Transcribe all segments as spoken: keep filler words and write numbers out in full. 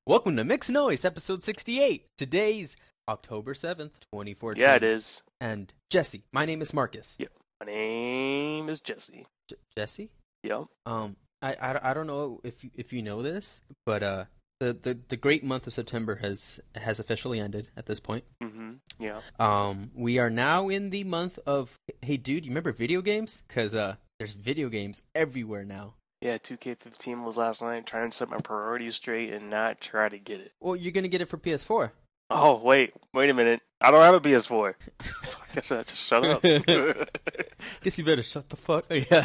Welcome to Mixed Noise, episode sixty-eight. Today's October seventh, twenty fourteen. Yeah, it is. And Jesse, my name is Marcus. Yep. My name is Jesse. J- Jesse? Yep. Um, I, I, I don't know if you, if you know this, but uh, the, the, the great month of September has has officially ended at this point. Mm-hmm. Yeah. Um, we are now in the month of, hey dude, you remember video games? Because uh, there's video games everywhere now. Yeah, two K fifteen was last night, trying to set my priorities straight and not try to get it. Well, you're going to get it for P S four. Oh, wait. Wait a minute. I don't have a P S four. So I guess I have to shut up. Guess you better shut the fuck. Yeah.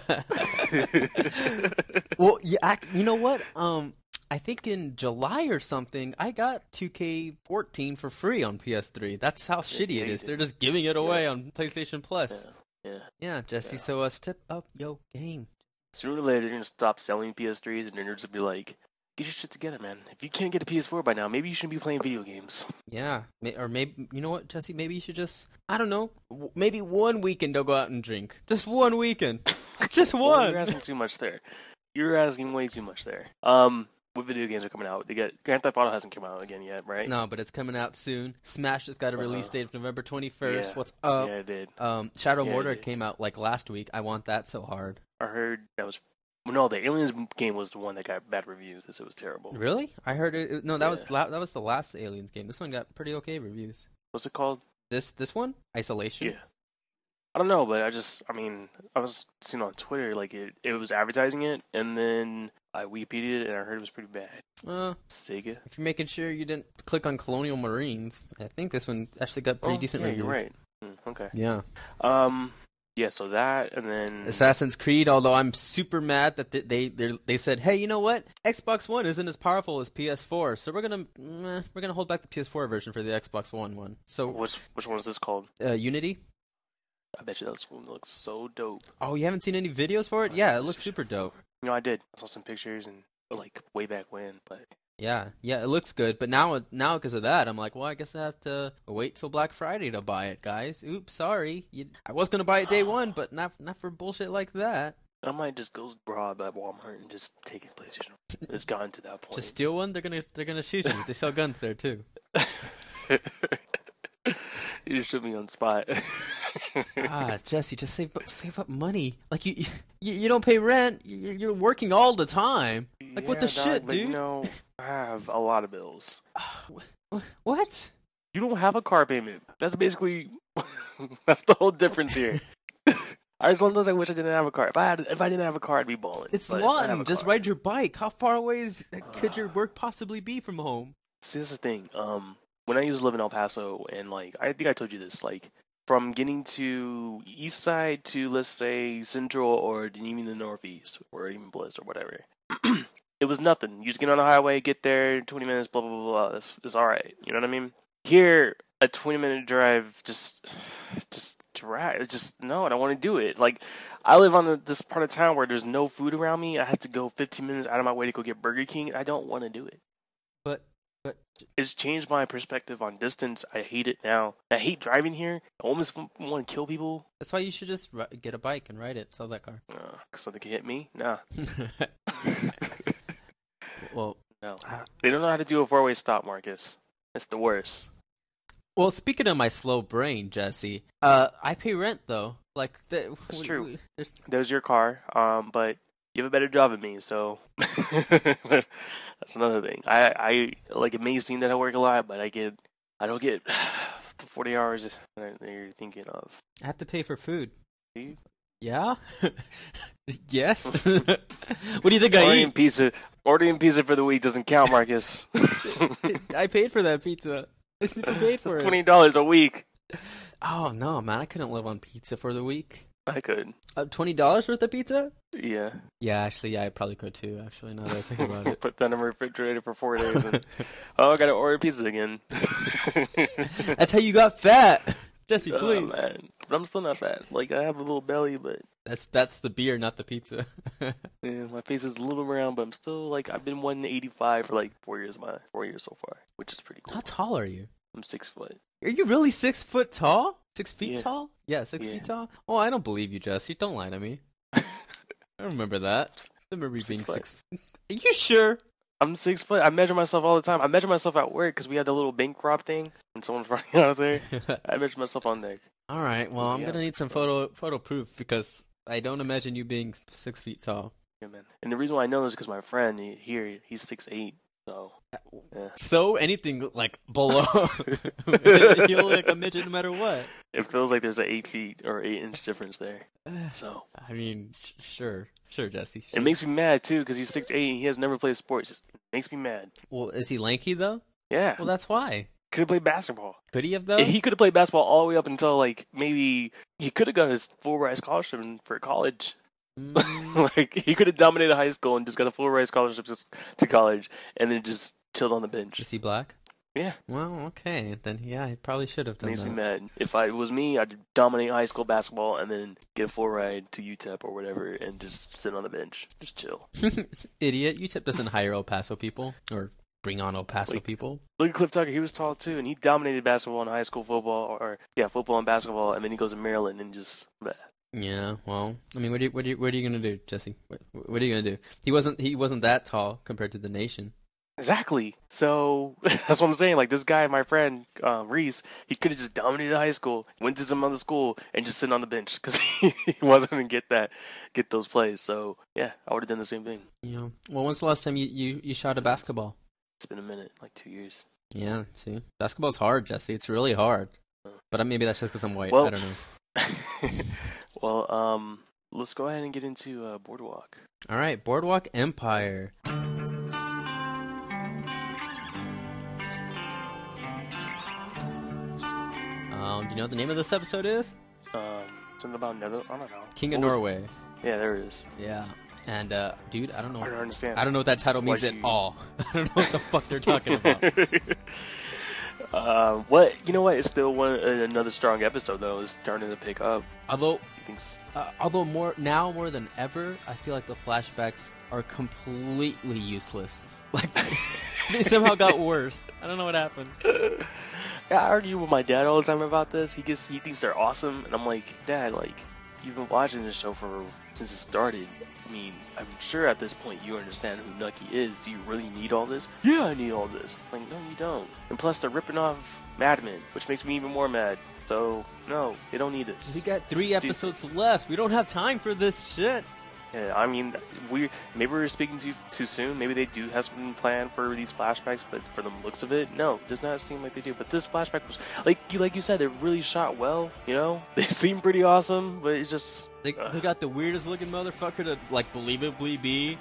Well, yeah, I, you know what? Um, I think in July or something, I got two K fourteen for free on P S three. That's how shitty it is. They're just giving it away yeah. on PlayStation Plus. Yeah. Yeah. Yeah, Jesse. Yeah. So uh, step up your game. Sooner or later, they're going to stop selling P S threes and they're just going to be like, get your shit together, man. If you can't get a P S four by now, maybe you shouldn't be playing video games. Yeah, or maybe, you know what, Jesse? Maybe you should just, I don't know, maybe one weekend they'll go out and drink. Just one weekend. Just one. Well, you're asking too much there. You're asking way too much there. Um, what video games are coming out? They got Grand Theft Auto hasn't come out again yet, right? No, but it's coming out soon. Smash just got a release Uh-huh. date of November twenty-first. Yeah. What's up? Yeah, it did. Um, Shadow Yeah, it Mortar did. came out like last week. I want that so hard. I heard that was well, no, the Aliens game was the one that got bad reviews. This it was terrible. Really? I heard it. it- No, that was Yeah. la- that was the last Aliens game. This one got pretty okay reviews. What's it called? This this one, Isolation. Yeah. I don't know, but I just, I mean, I was seeing on Twitter like it, it was advertising it, and then I Wikipedia'd it, and I heard it was pretty bad. Uh, Sega. if you're making sure you didn't click on Colonial Marines, I think this one actually got pretty Oh, decent yeah, reviews. you're right. Mm, okay. Yeah. Um. Yeah. So that, and then Assassin's Creed, although I'm super mad that they they they're- they said, hey, you know what? Xbox One isn't as powerful as P S four, so we're gonna meh, we're gonna hold back the P S four version for the Xbox One one. So which which one is this called? uh, Unity. I bet you this one looks so dope. Oh, you haven't seen any videos for it? Oh, Yeah, yeah, it looks it's- super dope. No, I did. I saw some pictures and like way back when, but Yeah, yeah, it looks good. But now, now because of that, I'm like, well, I guess I have to wait till Black Friday to buy it, guys. Oops, sorry. You, I was gonna buy it day one, but not not for bullshit like that. I might just go rob at Walmart and just take a PlayStation. It's gotten to that point. Just steal one. They're gonna they're gonna shoot you. They sell guns there too. You just shoot me on spot. Ah, Jesse, just save up, save up money. Like you, you, you don't pay rent. You, you're working all the time. Like what the Yeah, dog, shit, but, dude? You know, I have a lot of bills. Wh- What? You don't have a car payment. That's basically that's the whole difference here. I sometimes I wish I didn't have a car. If I had, if I didn't have a car, I'd be balling. It's But I have Lawton. a Just car. ride your bike. How far away is, could your work possibly be from home? See, that's the thing. Um, when I used to live in El Paso, and like I think I told you this, like from getting to East Side to let's say Central or even the Northeast or even Bliss or whatever, it was nothing. You just get on the highway, get there, twenty minutes, blah blah blah. blah. That's it's all right. You know what I mean? Here, a twenty minute drive, just just drive. Just no, I don't want to do it. Like I live on the, this part of town where there's no food around me. I have to go fifteen minutes out of my way to go get Burger King. I don't want to do it. But, but It's changed my perspective on distance. I hate it now. I hate driving here. I almost want to kill people. that's why you should just ri- get a bike and ride it. Sell that car. Uh, so they can hit me? Nah. well, No. uh, They don't know how to do a four-way stop, Marcus. It's the worst. well. Speaking of my slow brain, Jesse, uh, I pay rent though. Like the, That's we- true. we- there's There's your car, um, but you have a better job than me, so that's another thing. I, I like it may seem that I work a lot, but I get I don't get the forty hours that you're thinking of. I have to pay for food. See? Yeah. Yes. What do you think I Ordering eat? pizza, ordering pizza for the week doesn't count, Marcus. I paid for that pizza. I super paid It's for twenty it. dollars a week. Oh no, man! I couldn't live on pizza for the week. I could. Uh, Twenty dollars worth of pizza? Yeah. Yeah, actually, yeah, I probably could too. Actually, now that I think about it. Put that in the refrigerator for four days. And, oh, I gotta order pizza again. That's how you got fat, Jesse. Oh, Please. man. But I'm still not fat. Like I have a little belly, but That's that's the beer, not the pizza. yeah, my face is a little round. But I'm still like I've been one eighty-five for like four years. My four years so far, which is pretty cool. How tall are you? I'm six foot. Are you really six foot tall? Six feet Yeah. tall? Yeah, six Yeah. feet tall. Oh, I don't believe you, Jesse. Don't lie to me. I remember that. I remember you Six being foot. six. Are you sure? I'm six foot. I measure myself all the time. I measure myself at work because we had the little bank prop thing when someone's running out of there. I measure myself on there. All right. Well, I'm Yeah, gonna it's need some fun. photo photo proof because I don't imagine you being six feet tall. Yeah, man. And the reason why I know this is because my friend he- here, he's six eight. So, yeah. So anything like below, you look like a midget no matter what. It feels like there's an eight feet or eight inch difference there. So I mean, sh- sure, sure, Jesse. Sure. it makes me mad too because he's six eight and he has never played sports. It makes me mad. Well, is he lanky though? Yeah. Well, that's why. Could have played basketball. Could he have though? He could have played basketball all the way up until like maybe he could have got his full ride scholarship for college. Mm, Like he could have dominated high school and just got a full ride scholarship to- to college and then just chilled on the bench. is he black? Yeah, Well, okay, then yeah, he probably should have done makes that. me mad. If I it was me, I'd dominate high school basketball and then get a full ride to U T E P or whatever and just sit on the bench, just chill. Idiot! U T E P doesn't hire El Paso people or bring on El Paso Like- people. Look at Cliff Tucker; he was tall too, and he dominated basketball in high school football, or, or yeah, football and basketball, and then he goes to Maryland and just. Bleh. Yeah, well, I mean, what are you, what are you, what are you gonna do, Jesse? What, what are you gonna do? He wasn't, he wasn't that tall compared to the nation. Exactly. So that's what I'm saying. Like this guy, my friend uh, Reese, he could have just dominated high school, went to some other school, and just sit on the bench because he, he wasn't gonna get that, get those plays. So yeah, I would have done the same thing. You know, well, when's the last time you, you, you shot a basketball? It's been a minute, like two years. Yeah, see, basketball's hard, Jesse. It's really hard. But uh, maybe that's just because I'm white. Well- I don't know. Well, um, let's go ahead and get into uh, Boardwalk. All right, Boardwalk Empire. Um, do you know what the name of this episode is? Um, something about Nether. I don't know. King of What was- Norway. Yeah, there it is. Yeah. And, uh, dude, I don't know. I don't understand. I don't know what that title means Why'd at you- all. I don't know what the fuck they're talking about. uh, what you know? What it's still one uh, another strong episode though. It's starting to pick up. Although, He thinks uh, although more now more than ever, I feel like the flashbacks are completely useless. Like they somehow got worse. I don't know what happened. Yeah, I argue with my dad all the time about this. He gets he thinks they're awesome, and I'm like, Dad, like you've been watching this show for since it started. I mean, I'm sure at this point you understand who Nucky is. Do you really need all this? Yeah, I need all this. I'm like, no, you don't. And plus, they're ripping off Mad Men, which makes me even more mad. So, no, they don't need this. We got three Stupid. episodes left. We don't have time for this shit. Yeah, I mean, we maybe we're speaking too too soon. Maybe they do have something planned for these flashbacks, but for the looks of it, no, it does not seem like they do. But this flashback was like you like you said, they're really shot well. You know, they seem pretty awesome, but it's just. They, uh, they got the weirdest looking motherfucker to like believably be.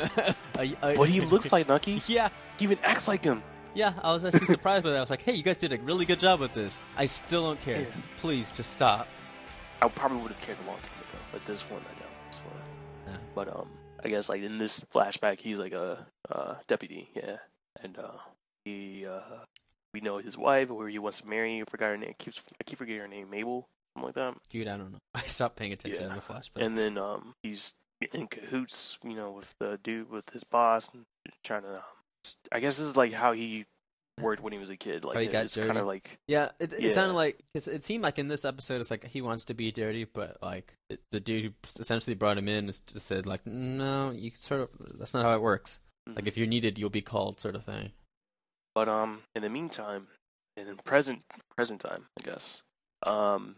a, a, but he looks like Nucky. Yeah, He even acts like him. yeah. I was actually surprised by that. I was like, hey, you guys did a really good job with this. I still don't care. Yeah. Please just stop. I probably would have cared a long time ago, but this one I don't. This one. Yeah. But um, I guess like in this flashback, he's like a uh, deputy, yeah, and uh, he uh, we know his wife, who he wants to marry. I forgot her name. I keep I keep forgetting her name, Mabel, something like that. Dude, I don't know. I stopped paying attention Yeah. in the flashbacks. And then um, he's in cahoots, you know, with the dude with his boss, and trying to. I guess this is like how he worked when he was a kid. Like Oh, he got it's kind dirty. of like yeah, it, it Yeah. sounded like it's, it seemed like in this episode, it's like he wants to be dirty, but like it, the dude who essentially brought him in just said like, no, you sort of that's not how it works. Like if you're needed, you'll be called, sort of thing. But um, in the meantime, in the present present time, I guess, um,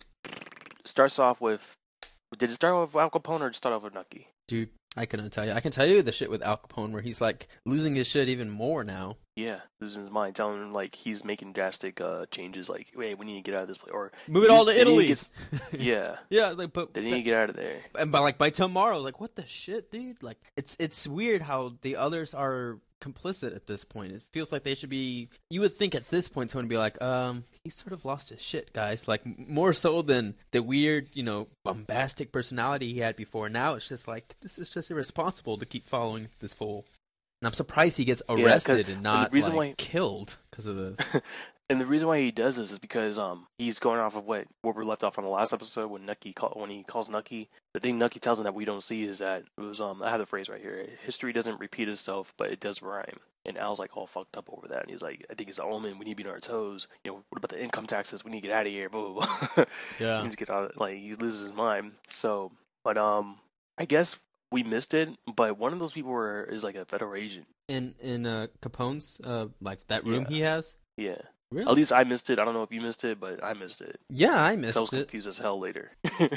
starts off with. Did it start off with Al Capone or did it start off with Nucky? Dude, I couldn't tell you. I can tell you the shit with Al Capone where he's like losing his shit even more now. Yeah, losing his mind, telling him like he's making drastic uh changes, like, hey, we need to get out of this place, or Move it all to they need Italy. get- yeah, yeah, like but they need to get out of there. and by like by tomorrow, like what the shit, dude? Like it's it's weird how the others are complicit at this point. It feels like they should be. You would think at this point someone would be like, um, he's sort of lost his shit, guys. Like m- more so than the weird, you know, bombastic personality he had before. Now it's just like this is just irresponsible to keep following this fool. And I'm surprised he gets 'cause- arrested and and not the reason like why- killed because of this. And the reason why he does this is because um he's going off of what where we left off on the last episode when Nucky call, when he calls Nucky. The thing Nucky tells him that we don't see is that it was um I have the phrase right here. History doesn't repeat itself, but it does rhyme. And Al's like all fucked up over that, and he's like, I think it's the omen. We need to be on our toes. You know, what about the income taxes? We need to get out of here. Blah blah blah. Yeah. He needs to get out. Like he loses his mind. So, but um, I guess we missed it, but one of those people were is like a federal agent. In in uh, Capone's uh like that room Yeah. he has. Yeah. Really? At least I missed it. I don't know if you missed it, but I missed it. Yeah, I 'Cause I was missed it. confused as hell later.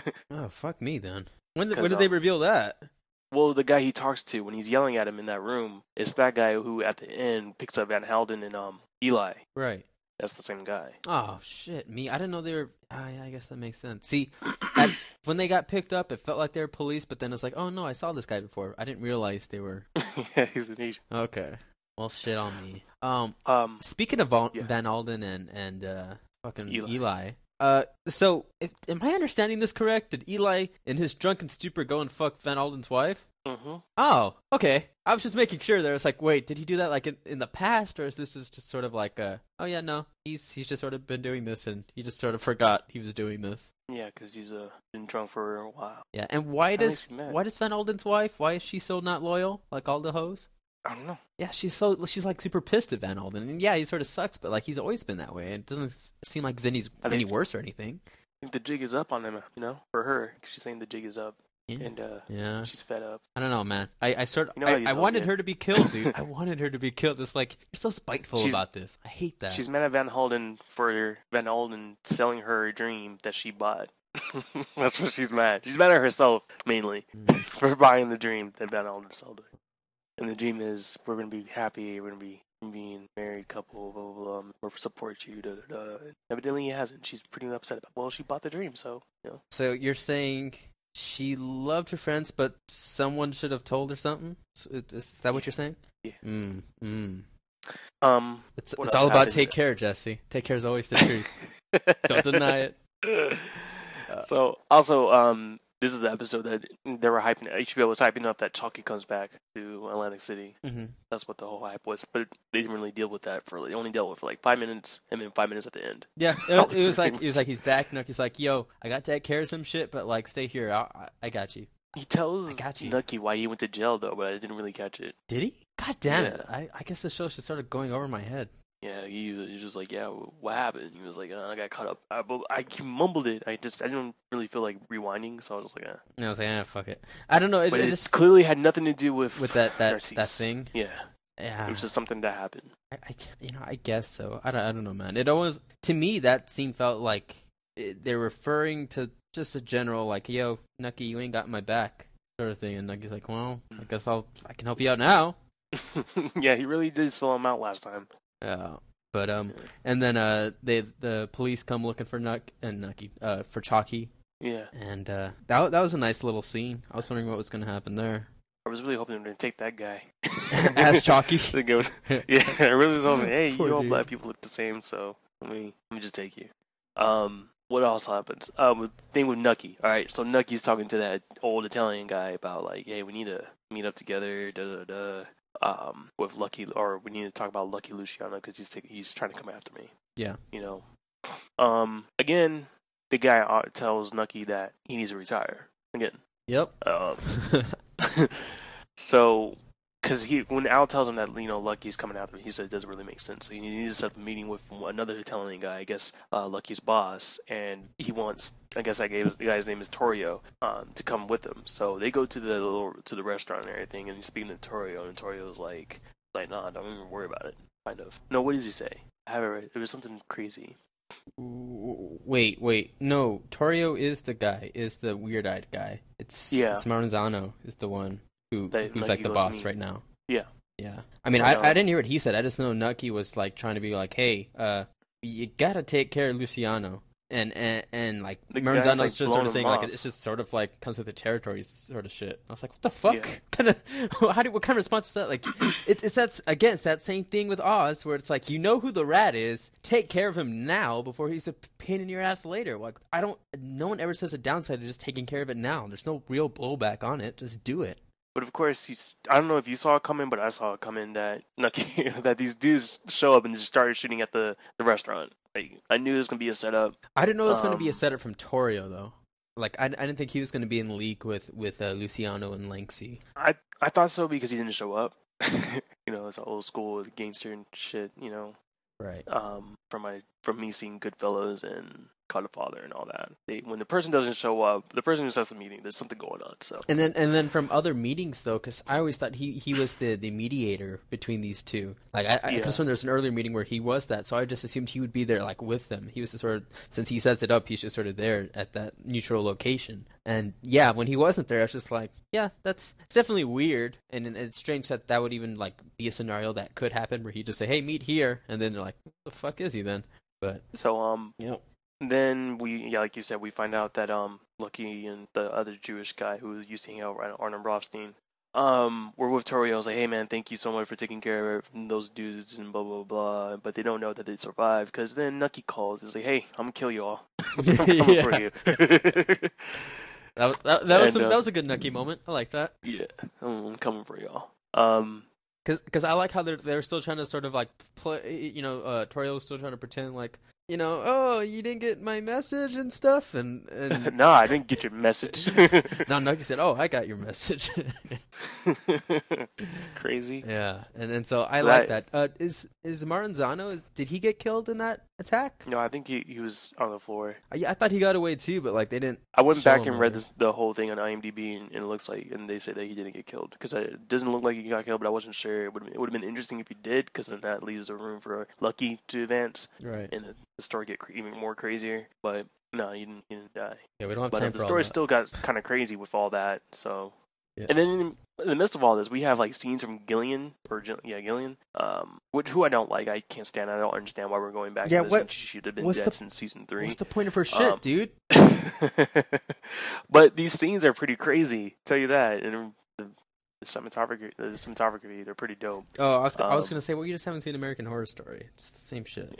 Oh fuck me then. When did, 'Cause, when did they um, reveal that? Well, the guy he talks to when he's yelling at him in that room, it's that guy who at the end picks up Van Helden and um Eli. Right. That's the same guy. Oh shit, me! I didn't know they were. I, I guess that makes sense. See, at, when they got picked up, it felt like they were police, but then it's like, oh no, I saw this guy before. I didn't realize they were. Yeah, he's an agent. Okay, well, shit on me. Um, Um, speaking of Van, yeah. Van Alden and and uh, fucking Eli. Eli. Uh, so if, am I understanding this correct? Did Eli, in his drunken stupor, go and fuck Van Alden's wife? hmm Oh, okay. I was just making sure there. It's like, wait, did he do that like in, in the past, or is this just, just sort of like a? Oh yeah, no, he's he's just sort of been doing this, and he just sort of forgot he was doing this. Yeah, because he's uh, been drunk for a while. Yeah, and why At does least he met. why does Van Alden's wife? Why is she so not loyal like all the hoes? I don't know. Yeah, she's so she's like super pissed at Van Alden, and yeah, he sort of sucks, but like he's always been that way. It doesn't s- seem like Zinni's I any think- worse or anything. I think the jig is up on him, you know, for her. She's saying the jig is up, Yeah. and uh, Yeah. she's fed up. I don't know, man. I, I sort You know how I, these I hoes wanted get. her to be killed, dude. I wanted her to be killed. It's like you're so spiteful She's- about this. I hate that. She's mad at Van Helden for Van Helden selling her a dream that she bought. That's what she's mad. She's mad at herself mainly Mm. for buying the dream that Van Helden sold her. And the dream is we're gonna be happy, we're gonna be being married couple, blah blah blah. We'll support you, da da da. Evidently, he hasn't. She's pretty upset about. Well, she bought the dream, so you know. So you're saying she loved her friends, but someone should have told her something? Is is that what you're saying? Yeah. Mm, mm. Um, It's What it's else all about happened? take care, Jesse. Take care is always the truth. Don't deny it. Uh, So also, um, this is the episode that they were hyping. H B O was hyping up that Chalky comes back to Atlantic City. hmm That's what the whole hype was. But they didn't really deal with that for. They only dealt with it for like five minutes, and then five minutes at the end. Yeah, That it, it was was like really- it was like he's back. Nucky's like, yo, I got to take care of some shit, but like, stay here. I, I, I got you. He tells I got you. Nucky why he went to jail though, but I didn't really catch it. Did he? God damn it! Yeah. I, I guess the show's just sort of going over my head. Yeah, he was he was just like, yeah, what happened? He was like, uh, I got caught up. I, but I he mumbled it. I just I didn't really feel like rewinding, so I was just like, eh. And I was like, ah, fuck it. I don't know. It, But it it just clearly had nothing to do with with that that Narcisse. that thing. Yeah, Yeah, it was just something that happened. I, I, you know, I guess so. I don't, I don't know, man. It always, to me, that scene felt like it, they're referring to just a general, like, yo, Nucky, you ain't got my back, sort of thing. And Nucky's like, well, I guess I'll, I can help you out now. Yeah, he really did sell him out last time. Yeah. But, um, Yeah. and then, uh, they, the police come looking for Nuck, and Nucky, uh, for Chalky. Yeah, And, uh, that, that was a nice little scene. I was wondering what was going to happen there. I was really hoping they were gonna take that guy As Chalky? To go- yeah, I really was hoping. Hey, Poor you all dude. black people look the same, so let me let me just take you. Um, what else happens? Um, thing with Nucky. All right, so Nucky's talking to that old Italian guy about like, hey, we need to meet up together. Da da da. Um, with Lucky, or we need to talk about Lucky Luciano because he's taking, he's trying to come after me. Yeah. You know. Um, again, the guy uh, tells Nucky that he needs to retire. Again. Yep. Um. So, because he, when Al tells him that, you know, Lucky's coming after him, he said it doesn't really make sense. So he needs to set up a meeting with another Italian guy, I guess, uh, Lucky's boss, and he wants, I guess I gave the guy's name is Torrio, um, to come with him. So they go to the little, to the restaurant and everything, and he's speaking to Torrio, and Torrio's like, like, nah, don't even worry about it, kind of. No, what does he say? I haven't read. It was something crazy. Wait, wait. No, Torrio is the guy, is the weird-eyed guy. It's Yeah. it's Maranzano is the one who That who's Nucky like the goes to boss meet. right now. Yeah. Yeah. I mean, Right I, on. I didn't hear what he said. I just know Nucky was like trying to be like, hey, uh, you gotta take care of Luciano. And and, and like The guy's, Maranzano's like, just sort blowing of him saying like off. it's just sort of like comes with the territories sort of shit. I was like, what the fuck? Yeah. Kind of how do what kind of response is that? Like, it, it's that again, it's that same thing with Oz where it's like you know who the rat is, take care of him now before he's a pain in your ass later. Like I don't, no one ever says a downside to just taking care of it now. There's no real blowback on it. Just do it. But of course, he's, I don't know if you saw it coming, but I saw it coming that Nucky, that these dudes show up and just started shooting at the, the restaurant. Like, I knew it was gonna be a setup. I didn't know it was going to be a Um, setup from Torrio though. Like I, I didn't think he was going to be in league with with uh, Luciano and Lanksy. I I thought so because he didn't show up. You know, it's an old school gangster and shit. You know, Right. um, from my from me seeing Goodfellas and Godfather and all that. They, when the person doesn't show up, the person just has a meeting. There's something going on. So And then and then from other meetings though, because I always thought he, he was the, the mediator between these two. Like I, I Yeah. because when there's an earlier meeting where he was that, so I just assumed he would be there like with them. He was the sort of, since he sets it up, he's just sort of there at that neutral location. And yeah, when he wasn't there, I was just like, yeah, that's it's definitely weird, and, and it's strange that that would even like be a scenario that could happen where he just say, hey, meet here, and then they're like, what the fuck is he then? But so um yeah. then we yeah like you said we find out that um Lucky and the other Jewish guy who used to hang out around Arnold Rothstein um we're with Tori. I was like, hey man, thank you so much for taking care of those dudes and blah blah blah. But they don't know that they survived because then Nucky calls. He's like, hey, I'm gonna kill you all. I'm coming Yeah. for you. That was that, that was And, a, uh, that was a good Nucky moment. I like that. yeah, I'm coming for y'all. Um. Because I like how they're they're still trying to sort of like play, you know, uh, Toriel was still trying to pretend like, you know, oh, you didn't get my message and stuff, and and No, I didn't get your message. now Nucky said, oh, I got your message. Crazy. Yeah, and and so I So like that- that. Uh, is is Maranzano? Is did he get killed in that attack? No, I think he he was on the floor. I, I thought he got away too, but like they didn't. I went show back him and read later. this, the whole thing on IMDb, and, and it looks like, and they say that he didn't get killed because it doesn't look like he got killed, but I wasn't sure. It would it would have been interesting if he did, because then that leaves a room for Lucky to advance Right. and the, the story get cr- even more crazier. But no, he didn't, he didn't die. Yeah, we don't have But uh, time the for all story that. still got kind of crazy with all that. So, Yeah. and then in, in the midst of all this, we have like scenes from Gillian or Gil- yeah Gillian, um, which who I don't like. I can't stand. I don't understand why we're going back Yeah, to this what- when she should have been what's dead the- since season three. What's the point of her shit, Um, dude? But these scenes are pretty crazy. Tell you that, and the, the cinematography, the cinematography, they're pretty dope. Oh, I was I was um, gonna say, well, you just haven't seen American Horror Story. It's the same shit.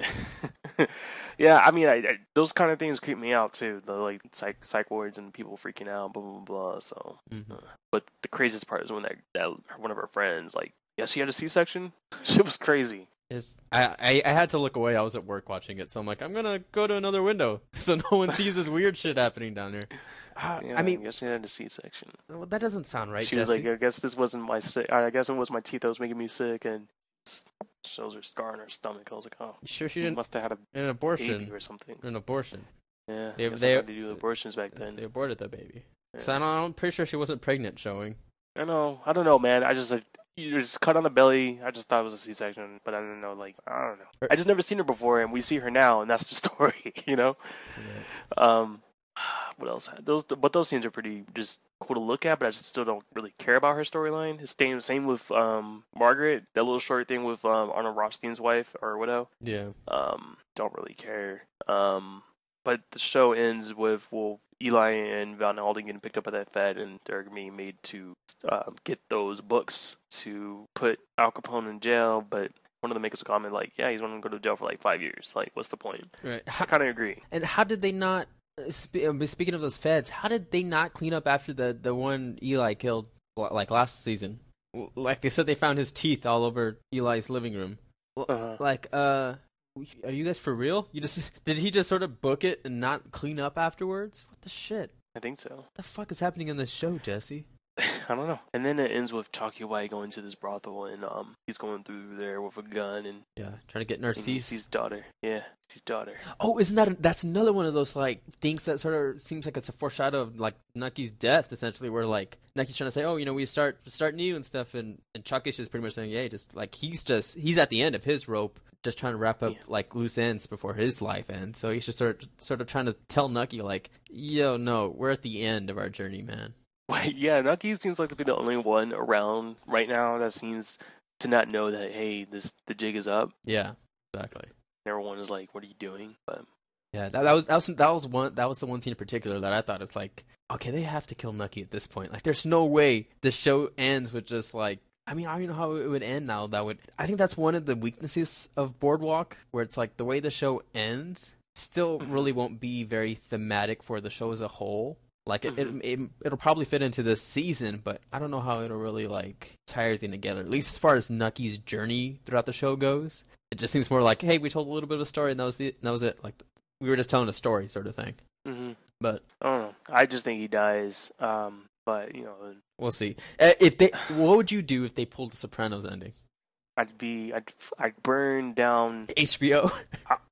Yeah, I mean, I, I, those kind of things creep me out too. The like psych psych wards and people freaking out, blah blah blah. So, Mhm. uh, but the craziest part is when that, that one of our friends, like, yeah, she had a C-section. Shit was crazy. It's, I, I I had to look away. I was at work watching it, so I'm like, I'm gonna go to another window so no one sees this weird shit happening down there. Uh, Yeah, I mean, guess she had a C-section. well, that doesn't sound right, she Jesse. was like, I guess this wasn't my sick. I guess it was my teeth that was making me sick, and s- shows her scar on her stomach. I was like, oh, You sure she she didn't must have had a an baby abortion? or something. An abortion. Yeah, They- I guess they- that's how they do abortions back then. They aborted the baby. Yeah. So I don't, I'm pretty sure she wasn't pregnant. Showing. I know. I don't know, man. I just like you just cut on the belly. I just thought it was a C-section, but I didn't know. Like, I don't know. I just never seen her before, and we see her now, and that's the story, you know. Um, what else? Those, but those scenes are pretty just cool to look at, but I just still don't really care about her storyline. It's same, same with um Margaret, that little short thing with um Arnold Rothstein's wife or widow. Yeah. Um, don't really care. Um, but the show ends with, well, Eli and Van Alden getting picked up by that Fed, and they're being made to um, get those books to put Al Capone in jail. But one of them makes a comment like, "Yeah, he's going to go to jail for like five years. Like, what's the point?" Right. I How, kind of agree. and how did they not? uh, spe- uh, Speaking of those feds, how did they not clean up after the the one Eli killed l- like last season? W- Like they said, they found his teeth all over Eli's living room. L- Uh-huh. Like, uh, are you guys for real? You just did he just sort of book it and not clean up afterwards? What the shit? I think so. What the fuck is happening in this show, Jesse? I don't know. And then it ends with Chalky White going to this brothel, and um, he's going through there with a gun, and, Yeah, trying to get and he Narcisse. sees daughter. Yeah, sees daughter. Oh, isn't that that's another one of those like things that sort of seems like it's a foreshadow of like Nucky's death, essentially, where like Nucky's trying to say, oh, you know, we start start new and stuff, and and Chucky's just pretty much saying, yeah, just like he's just he's at the end of his rope, just trying to wrap up Yeah. like loose ends before his life ends. So he's just sort of, sort of trying to tell Nucky like, yo, no, we're at the end of our journey, man. Wait, yeah, Nucky seems like to be the only one around right now that seems to not know that, hey, this the jig is up. Yeah, exactly. Everyone is like, what are you doing? But Yeah, that, that was that was that was one that was the one scene in particular that I thought was like, okay, they have to kill Nucky at this point. Like, there's no way the show ends with just like, I mean, I don't even know how it would end now. That would, I think that's one of the weaknesses of Boardwalk, where it's like the way the show ends still Mhm. really won't be very thematic for the show as a whole. Like it, Mhm. it, it, it'll probably fit into this season, but I don't know how it'll really like tie everything together. At least as far as Nucky's journey throughout the show goes, it just seems more like, hey, we told a little bit of a story, and that was the that was it. Like we were just telling a story, sort of thing. hmm But I don't know. I just think he dies. Um, but you know, we'll see. Uh, if they, what would you do if they pulled the Sopranos ending? I'd be, I'd, I'd burn down. H B O. I,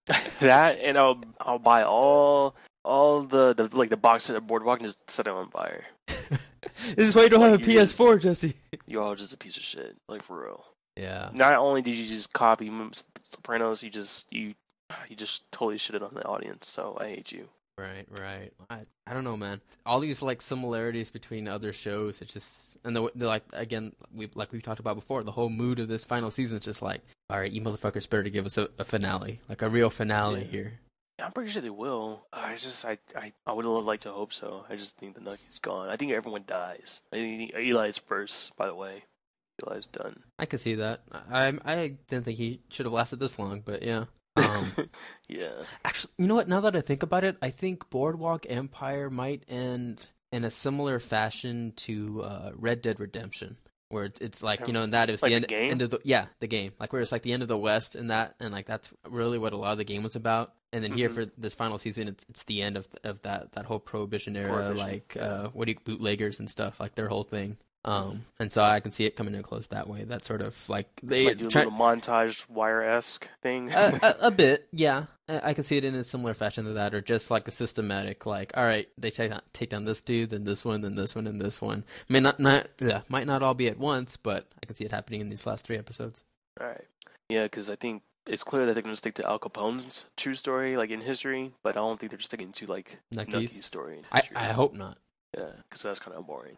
That, and I'll I'll buy all all the, the like the box set of Boardwalk and just set it on fire. This is why you don't Like, have a you P S four, Jesse. You're all just a piece of shit, like for real. Yeah. Not only did you just copy Sopranos, you just you you just totally shitted on the audience. So I hate you. Right, right. I, I don't know, man. All these like similarities between other shows, it's just and the, the like again we like we've talked about before. The whole mood of this final season is just like, all right, you motherfuckers better give us a, a finale, like a real finale Yeah. here. I'm pretty sure they will. I just I I, I would have liked to hope so. I just think the Nucky's gone. I think everyone dies. I think Eli's first, by the way. Eli's done. I could see that. I I didn't think he should have lasted this long, but yeah. Um, yeah. Actually, you know what? Now that I think about it, I think Boardwalk Empire might end in a similar fashion to uh, Red Dead Redemption, where it's, it's like, you know, and that is Like the the end, game? end of the yeah the game, like where it's like the end of the West and that, and like that's really what a lot of the game was about. And then here Mhm. for this final season, it's it's the end of of that that whole Prohibition era, Prohibition, like yeah. uh, what do you bootleggers and stuff, like their whole thing. Um, and so I can see it coming in close that way. That sort of like they Like do a try- little montage wire-esque thing. a, a, a bit, yeah. I I can see it in a similar fashion to that, or just like a systematic, like, all right, they take down, take down this dude, then this one, then this one, and this one. I mean, not, not, yeah, might not all be at once, but I can see it happening in these last three episodes. All right. Yeah, because I think it's clear that they're going to stick to Al Capone's true story, like in history, but I don't think they're sticking to like Nucky's? Nucky's story in I, history. I hope not. Yeah, because that's kind of boring.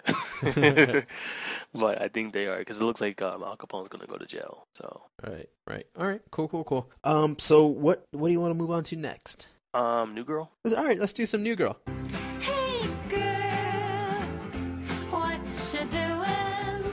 But I think they are, because it looks like um, Al Capone's going to go to jail. So, Right, right. All right, cool, cool, cool. Um, so what, what do you want to move on to next? um, New Girl. All right, let's do some New Girl. Hey girl, what you doing?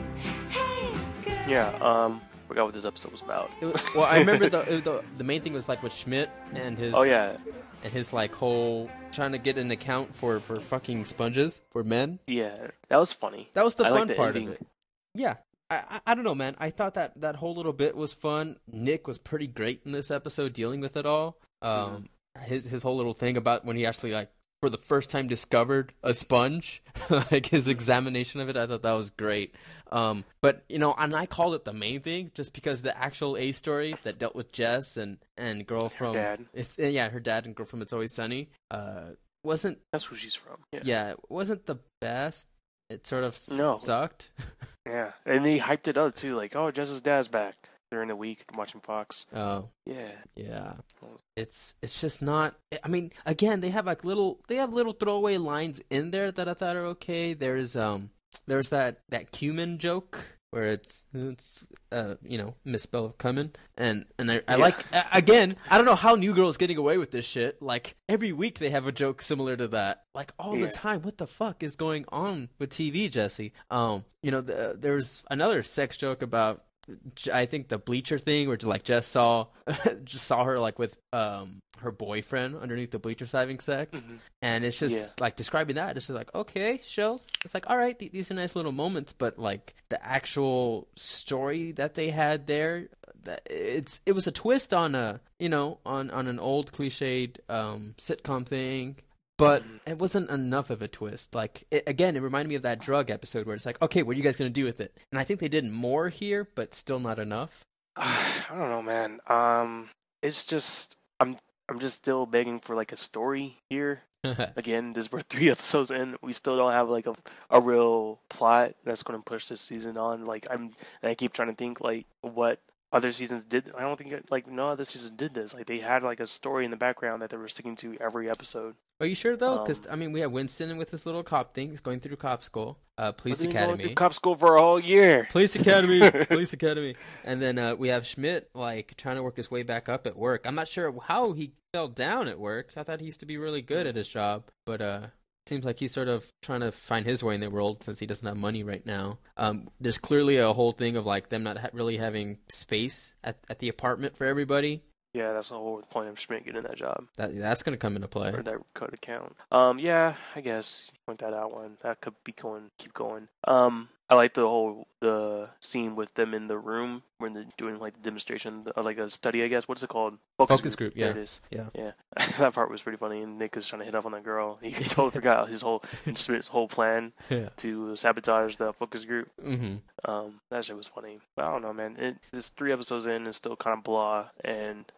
Hey girl. Yeah. Um, forgot what this episode was about. It was, well, I remember the, it- the the main thing was like with Schmidt and his Oh yeah, and his like whole trying to get an account for for fucking sponges for men. yeah, that was funny. That was the I fun like the part ending. of it. Yeah. I, I I don't know, man. I thought that that whole little bit was fun. Nick was pretty great in this episode dealing with it all. Um, his his whole little thing about when he actually like for the first time discovered a sponge, like his examination of it. I thought that was great. Um, but you know, and I called it the main thing just because the actual A story that dealt with Jess and and girl from dad. it's yeah her dad and girl from It's Always Sunny uh wasn't That's who she's from. Yeah. yeah it wasn't the best. It sort of s- No. sucked. Yeah, and they hyped it up too, like, oh, Jess's dad's back during the week watching Fox. Oh. Yeah. Yeah, it's it's just not. I mean, again, they have like little they have little throwaway lines in there that I thought are okay. There's um there's that that cumin joke where it's it's uh you know misspelled cumin, and and I, I Yeah. like a- again I don't know how New Girl is getting away with this shit. Like every week they have a joke similar to that, like all Yeah. the time. What the fuck is going on with T V, Jesse? Um, you know, the, there's another sex joke about. I think the bleacher thing, where like Jess saw, just saw her like with um her boyfriend underneath the bleachers having sex, Mhm. and it's just like describing that. It's just like okay, show. It's like all right, th- these are nice little moments, but like the actual story that they had there, that it's it was a twist on a you know on on an old cliched um sitcom thing. But Mhm. it wasn't enough of a twist. Like it, again, it reminded me of that drug episode where it's like, okay, what are you guys gonna do with it? And I think they did more here, but still not enough. I don't know, man. Um, it's just I'm I'm just still begging for like a story here. Again, this we're three episodes in. We still don't have like a a real plot that's going to push this season on. Like I'm, and I keep trying to think like what other seasons did. I don't think it, like no other season did this. Like they had like a story in the background that they were sticking to every episode. Are you sure though? Because Um, I mean, we have Winston with his little cop thing. He's going through cop school, uh, police I've been going academy, through cop school for a whole year. police academy, police academy, and then uh, we have Schmidt like trying to work his way back up at work. I'm not sure how he fell down at work. I thought he used to be really good at his job, but uh, it seems like he's sort of trying to find his way in the world since he doesn't have money right now. Um, there's clearly a whole thing of like them not ha- really having space at at the apartment for everybody. Yeah, that's the whole point of Schmidt getting that job. That that's gonna come into play. Or that code account. Um, yeah, I guess point that out one. That could be going, keep going. Um, I like the whole the scene with them in the room when they're doing like the demonstration, or like a study, I guess. What's it called? Focus group, There yeah. it is. Yeah. Yeah, that part was pretty funny. And Nick was trying to hit up on that girl. He totally forgot his whole Schmidt's whole plan Yeah. to sabotage the focus group. Mm-hmm. Um, that shit was funny. But I don't know, man. It, this three episodes in is still kind of blah, and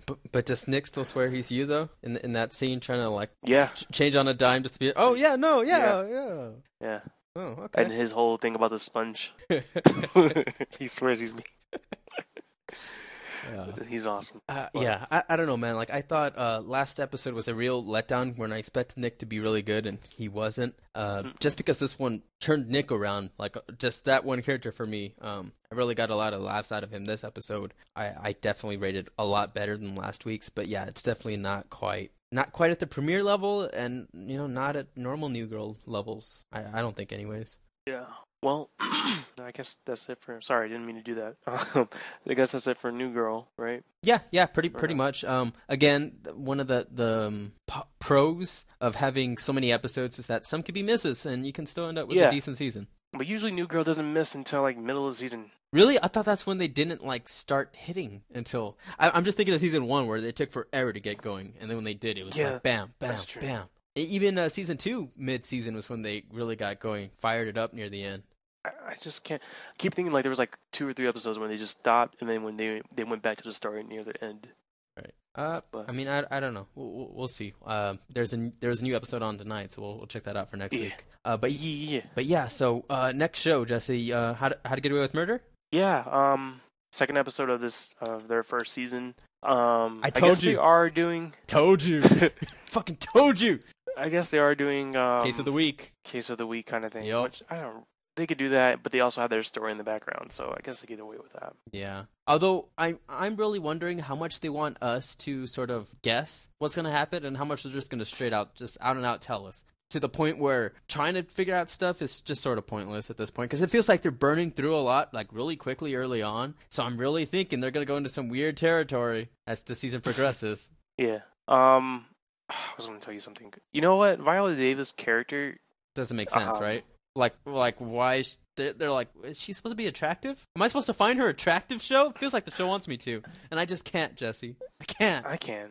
But, but does Nick still swear he's you though? In in that scene, trying to like Yeah. s- change on a dime just to be. Oh yeah, no, yeah, yeah. Yeah. Oh, okay. And his whole thing about the sponge. He swears he's me. yeah. He's awesome. Uh, But- yeah, I, I don't know, man. Like, I thought uh, last episode was a real letdown when I expected Nick to be really good, and he wasn't. Uh, Mm. just because this one turned Nick around, like, uh, just that one character for me, um, I really got a lot of laughs out of him this episode. I, I definitely rated a lot better than last week's, but yeah, it's definitely not quite, not quite at the premiere level, and, you know, not at normal New Girl levels. I, I don't think anyways. Yeah. Well, I guess that's it for. Sorry, I didn't mean to do that. Um, I guess that's it for New Girl, right? Yeah, yeah, pretty pretty Okay. much. Um, again, th- one of the the um, p- pros of having so many episodes is that some could be misses, and you can still end up with Yeah. a decent season. But usually New Girl doesn't miss until like middle of the season. Really, I thought that's when they didn't like start hitting until. I, I'm just thinking of season one where they took forever to get going, and then when they did, it was Yeah, like bam, bam, that's true. bam. E- Even uh, season two mid season was when they really got going, fired it up near the end. I, I just can't. I keep thinking like there was like two or three episodes when they just stopped, and then when they they went back to the story near the end. Right. Uh, But- I mean, I, I don't know. We'll, we'll, we'll see. Um, there's a there's a new episode on tonight, so we'll we'll check that out for next Yeah. week. Uh, but Yeah. But yeah, so uh, next show, Jesse, uh, how to, how to get away with murder? Yeah. Um. Second episode of this of their first season. Um. I told guess you. they are doing. Told you, fucking told you. I guess they are doing. Um, Case of the week. Case of the week kind of thing. Yep. Which I don't. They could do that, but they also have their story in the background, so I guess they get away with that. Yeah. Although I'm I'm really wondering how much they want us to sort of guess what's gonna happen, and how much they're just gonna straight out, just out and out tell us. To the point where trying to figure out stuff is just sort of pointless at this point, because it feels like they're burning through a lot, like really quickly early on. So I'm really thinking they're gonna go into some weird territory as the season progresses. Yeah. Um. I was going to tell you something. You know what? Viola Davis' character. Doesn't make sense, Um, right? Like, like why? Is, they're, they're like, is she supposed to be attractive? Am I supposed to find her attractive? Show it feels like the show wants me to, and I just can't, Jesse. I can't. I can.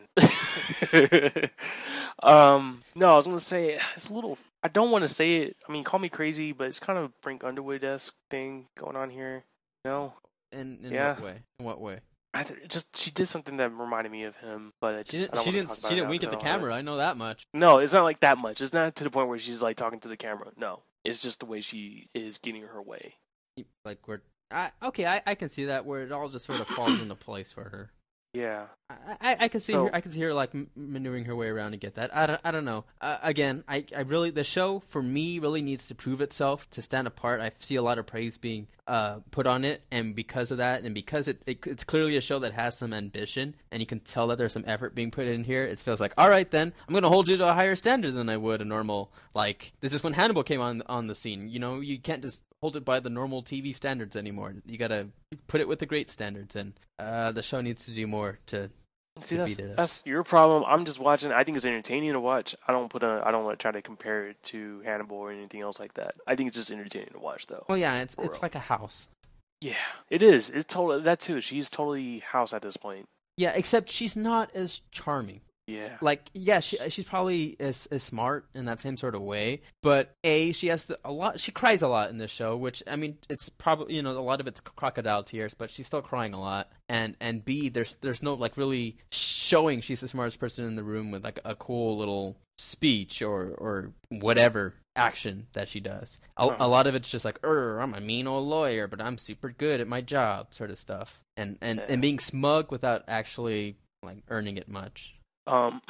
um. No, I was going to say it's a little. I don't want to say it. I mean, call me crazy, but it's kind of Frank Underwood-esque thing going on here. No. In, in Yeah. what way? In what way? I th- just she did something that reminded me of him, but I just She I didn't. don't She wanna didn't. talk She about it didn't now wink 'cause at the I don't wanna- camera. I know that much. No, it's not like that much. It's not to the point where she's like talking to the camera. No, it's just the way she is getting her way. Like where? I, okay, I, I can see that where it all just sort of falls into place for her. Yeah. I, I, I can see So- her. I can see her like m- maneuvering her way around to get that. I don't. I don't know. Uh, again, I, I really the show for me really needs to prove itself to stand apart. I see a lot of praise being uh, put on it, and because of that, and because it, it it's clearly a show that has some ambition, and you can tell that there's some effort being put in here. It feels like, all right, then I'm going to hold you to a higher standard than I would a normal. Like this is when Hannibal came on on the scene. You know, you can't just hold it by the normal T V standards anymore. You got to put it with the great standards, and uh, the show needs to do more to. See, to that's, beat it up. that's your problem. I'm just watching. I think it's entertaining to watch. I don't put a. I don't want to try to compare it to Hannibal or anything else like that. I think it's just entertaining to watch, though. Well, yeah, it's For it's real. like a house. Yeah, it is. It's totally that too. She's totally house at this point. Yeah, except she's not as charming. Yeah. Like, yeah, she she's probably as, as smart in that same sort of way. But A, she has the, a lot. She cries a lot in this show, which I mean, it's probably you know a lot of it's crocodile tears, but she's still crying a lot. And and B, there's there's no like really showing she's the smartest person in the room with like a cool little speech or or whatever action that she does. A, Uh-huh. a lot of it's just like, er, I'm a mean old lawyer, but I'm super good at my job, sort of stuff. And and Yeah. and being smug without actually like earning it much. Um,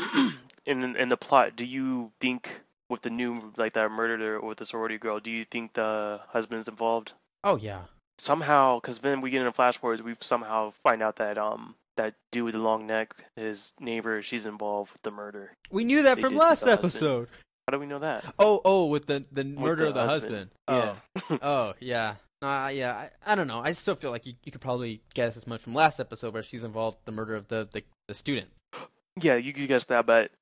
in in the plot, do you think with the new like that murder there with the sorority girl, do you think the husband's involved? Oh yeah. Somehow, because then we get in flash forwards, we somehow find out that um that dude with the long neck, his neighbor, she's involved with the murder. We knew that They from did last the husband. episode. How do we know that? Oh, oh, with the the With murder the of the husband. Yeah. Oh, oh, yeah. Uh, yeah, I, I don't know. I still feel like you, you could probably guess as much from last episode where she's involved with the murder of the, the, the student. Yeah, you could guess that, but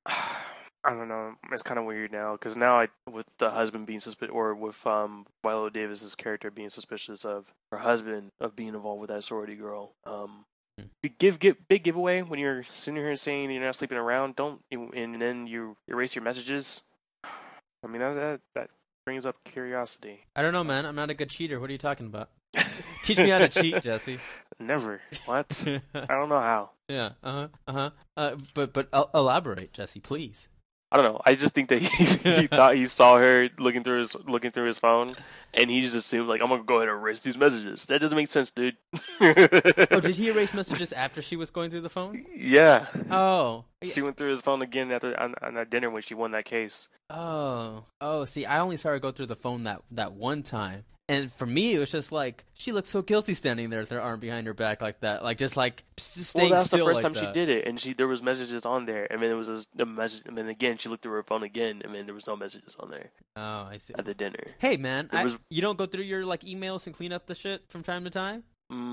I don't know. It's kind of weird now because now I, with the husband being suspicious, or with um Viola Davis's character being suspicious of her husband of being involved with that sorority girl. Um, Hmm. big give, give big giveaway when you're sitting here saying you're not sleeping around. Don't and then you erase your messages. I mean that that, that brings up curiosity. I don't know, man. I'm not a good cheater. What are you talking about? Teach me how to cheat, Jesse. never. What? I don't know how. Yeah. Uh huh. Uh huh. Uh, but but el- elaborate, Jesse, please. I don't know. I just think that he he thought he saw her looking through his looking through his phone, and he just assumed like I'm gonna go ahead and erase these messages. That doesn't make sense, dude. Oh, did he erase messages after she was going through the phone? Yeah. Oh. She went through his phone again after on, on that dinner when she won that case. Oh. Oh. See, I only saw her go through the phone that that one time. And for me, it was just like, she looked so guilty standing there with her arm behind her back like that. Like, just like, just staying Well, that's the still first like time that. she did it, and she there was messages on there, and then it was a, a message, and then again she looked through her phone again, and then there was no messages on there Oh, I see. at the dinner. Hey, man, There I, was- you don't go through your, like, emails and clean up the shit from time to time?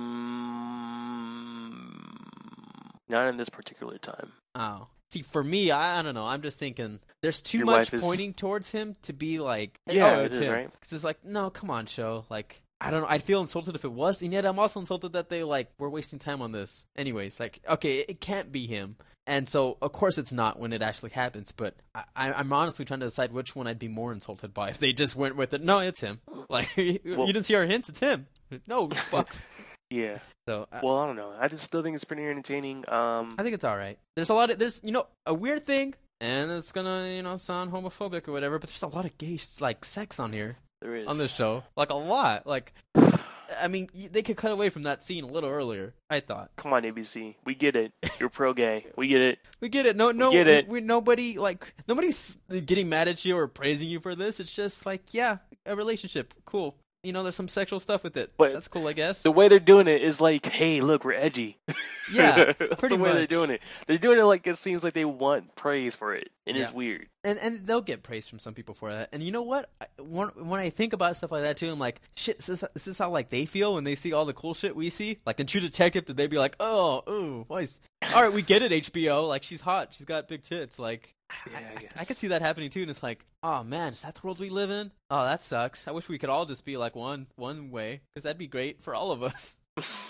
Mm, not in this particular time. Oh. See, for me, I, I don't know. I'm just thinking there's too Your much wife is- pointing towards him to be like, Yeah, oh, it it's is, him. right? Because it's like, no, come on, show. Like, I don't know. I'd feel insulted if it was, and yet I'm also insulted that they, like, we're wasting time on this. Anyways, like, okay, it, it can't be him. And so, of course, it's not when it actually happens, but I, I, I'm honestly trying to decide which one I'd be more insulted by if they just went with it. No, it's him. Like, you Well- didn't see our hints? It's him. No, you fucks. Yeah. So, I, Well, I don't know. I just still think it's pretty entertaining. Um, I think it's all right. There's a lot of there's you know a weird thing, and it's gonna you know sound homophobic or whatever, but there's a lot of gay like sex on here there is on this show, like a lot. Like, I mean, y- they could cut away from that scene a little earlier. I thought Come on, A B C. We get it. You're pro gay. We get it. we get it. No, no, get it. We, nobody like nobody's getting mad at you or praising you for this. It's just like yeah, a relationship, cool. You know, there's some sexual stuff with it. But That's cool, I guess. The way they're doing it is like, hey, look, we're edgy. Yeah, That's pretty the way they're much. doing it. They're doing it like it seems like they want praise for it, and it's Yeah. weird. And and they'll get praise from some people for that. And you know what? I, when, when I think about stuff like that too, I'm like, shit, is this, is this how like they feel when they see all the cool shit we see? Like in True Detective, did they be like, oh, ooh, why is... all right, we get it, H B O. Like she's hot, she's got big tits. Like, Yeah, I I, I, guess. I could see that happening too. And it's like, oh man, is that the world we live in? Oh, that sucks. I wish we could all just be like one one way, because that'd be great for all of us.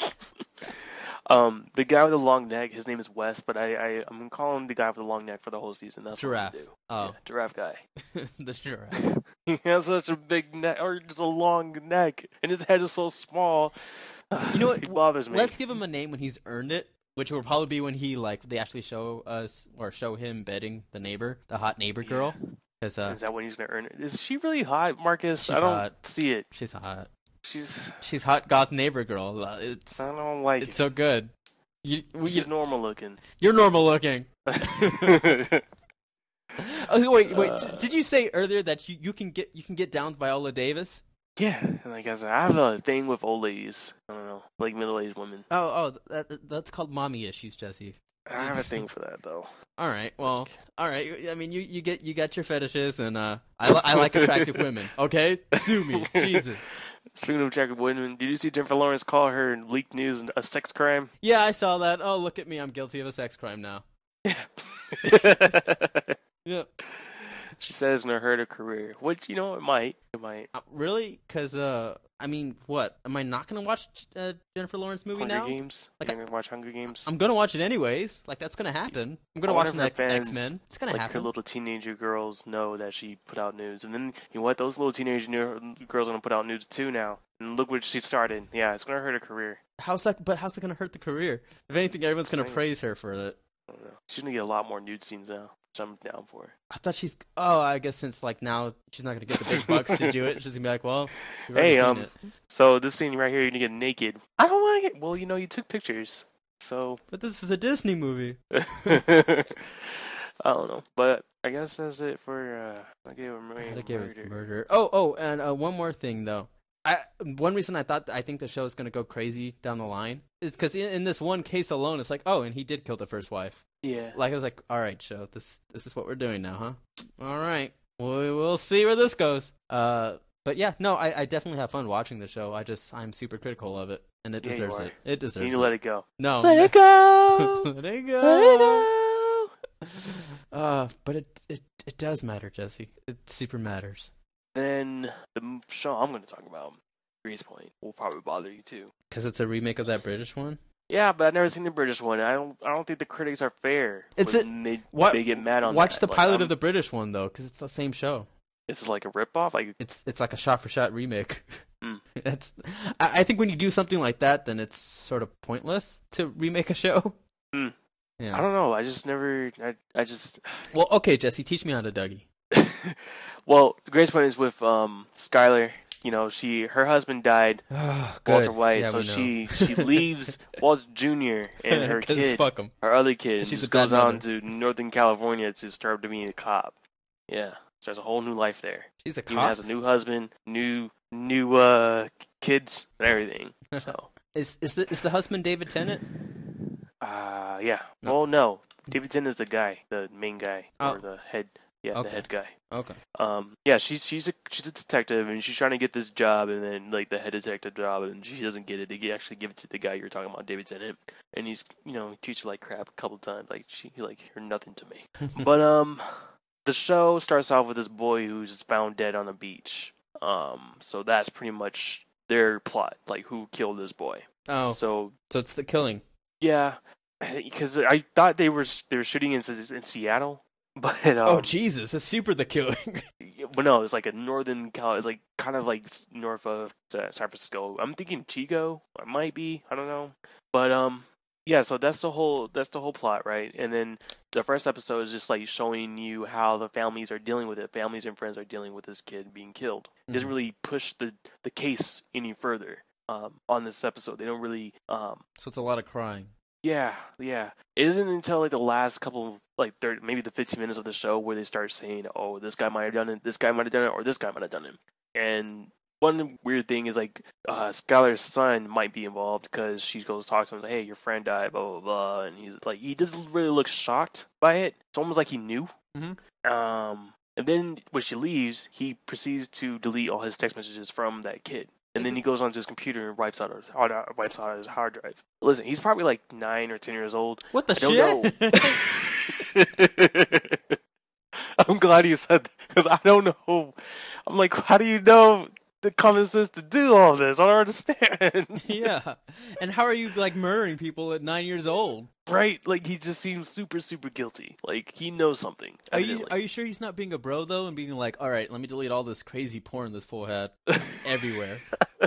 Um, the guy with the long neck, his name is Wes, but I, I I'm gonna call him the guy with the long neck for the whole season. That's Giraffe. what I'm gonna do. Oh, Yeah, giraffe guy. the giraffe. He has such a big neck, or just a long neck, and his head is so small. You know what? He bothers me. Let's give him a name when he's earned it, which will probably be when he like they actually show us or show him bedding the neighbor, the hot neighbor girl. Because uh, Is that when he's gonna earn it? Is she really hot, Marcus? She's I don't hot. see it. she's hot. She's. She's hot goth neighbor girl. Uh, It's I don't like it's it. so good. You, we, She's normal looking. you're normal looking. Oh, wait, wait. Uh, t- did you say earlier that you, you can get you can get down with Viola Davis? Yeah, and like I said, I have a thing with old ladies. I don't know, like middle-aged women. Oh, oh, that, that's called mommy issues, Jesse. I have a thing for that though. All right, well, all right. I mean, you, you get you got your fetishes, and uh, I li- I like attractive women. Okay, sue me, Jesus. Speaking of attractive women, did you see Jennifer Lawrence call her leaked news a sex crime? Yeah, I saw that. Oh, look at me, I'm guilty of a sex crime now. Yeah. She says it's gonna hurt her career, which you know it might. It might. Uh, really? Because, uh, I mean, what? Am I not going to watch uh, Jennifer Lawrence movie Hunger now? Games. Like, You're gonna watch Hunger Games. I'm going to watch it anyways. Like, that's going to happen. I'm going I to watch wonder the if her next fans, X-Men. It's going to like her happen. little teenager girls know that she put out news, and then you know what? Those little teenage new- girls are gonna put out news too now. And look what she started. Yeah, it's gonna hurt her career. How's that? But how's that going to hurt the career? If anything, everyone's going to Same. praise her for it. I don't know. She's gonna get a lot more nude scenes now, which I'm down for. I thought she's. Oh, I guess since like now she's not going to get the big bucks to do it, she's going to be like, well, you've already Hey, seen um, it. So this scene right here, you're gonna get naked. I don't want to get. Well, you know, you took pictures, so But this is a Disney movie. I don't know. But I guess that's it for. uh I gave a How to murder. give it murder. Oh, oh, and uh, one more thing though. I one reason I thought I think the show is going to go crazy down the line is because in, in this one case alone, it's like, oh, and he did kill the first wife. Yeah. Like I was like, all right, show this this is what we're doing now, huh? All right, we will see where this goes. Uh, but yeah, no, I, I definitely have fun watching the show. I just I'm super critical of it, and it Yeah, you deserves are. it. It deserves You need to it. let it go. No, Let it go. let it go. Let it go. Uh, but it it it does matter, Jesse. It super matters. Then the m- show I'm going to talk about, Grease Point, will probably bother you too. Because it's a remake of that British one. Yeah, but I've never seen the British one. I don't. I don't think the critics are fair. It's when they What? they get mad on Watch that. the Like, pilot I'm- of the British one though, because it's the same show. It's like a ripoff. Like It's it's like a shot for shot remake. Mm. That's. I, I think when you do something like that, then it's sort of pointless to remake a show. Mm. Yeah. I don't know. I just never. I, I just. Well, okay, Jesse, teach me how to Dougie. Well, the greatest point is with um Skylar. You know, she her husband died, Oh, Walter good. White. Yeah, so we know. she she leaves Walter Junior and her 'Cause kid, fuck 'em. her other kid, and She's just a bad goes on mother. to Northern California to start to being a cop. Yeah, starts a whole new life there. She's a Even cop. has a new husband, new new uh kids and everything. So Is is the is the husband David Tennant? uh yeah. No. Well, no, David Tennant is the guy, the main guy, Oh. or the head. Yeah, Okay. the head guy. Okay. Um, yeah, she's she's a she's a detective and she's trying to get this job, and then like the head detective job, and she doesn't get it. They get- actually give it to the guy you're talking about, David Tennant, and he's you know he treats her like crap a couple of times. Like she like you're nothing to me. But um, the show starts off with this boy who's found dead on a beach. Um, so that's pretty much their plot, like who killed this boy. Oh, so, So it's the killing. yeah, because I thought they were they were shooting in in Seattle, but um, Oh Jesus, it's super the killing. But no, it's like a northern Cal. It's like kind of like s- north of uh, San Francisco. I'm thinking Chico. It might be. I don't know. But um, yeah. So that's the whole that's the whole plot, right? And then the first episode is just like showing you how the families are dealing with it. Families and friends are dealing with this kid being killed. It doesn't Mhm. really push the the case any further. Um, on this episode, they don't really um So it's a lot of crying. yeah, yeah. It isn't until like the last couple, like thirty, maybe the fifteen minutes of the show where they start saying, "Oh, this guy might have done it. This guy might have done it, or this guy might have done it." And one weird thing is like, uh, Skylar's son might be involved because she goes talk to him, like, "Hey, your friend died," blah blah blah, and he's like, he doesn't really look shocked by it. It's almost like he knew. Mhm. Um, and then when she leaves, he proceeds to delete all his text messages from that kid. And then he goes onto his computer and wipes out his hard wipes out his hard drive. Listen, he's probably like nine or ten years old. What the I don't shit? know. I'm glad you said that because I don't know. I'm like, how do you know the common sense to do all this? I don't understand. Yeah. And how are you like murdering people at nine years old? Right? Like he just seems super, super guilty. Like he knows something. Are you evidently. are you sure he's not being a bro though and being like, all right, let me delete all this crazy porn this fool had everywhere?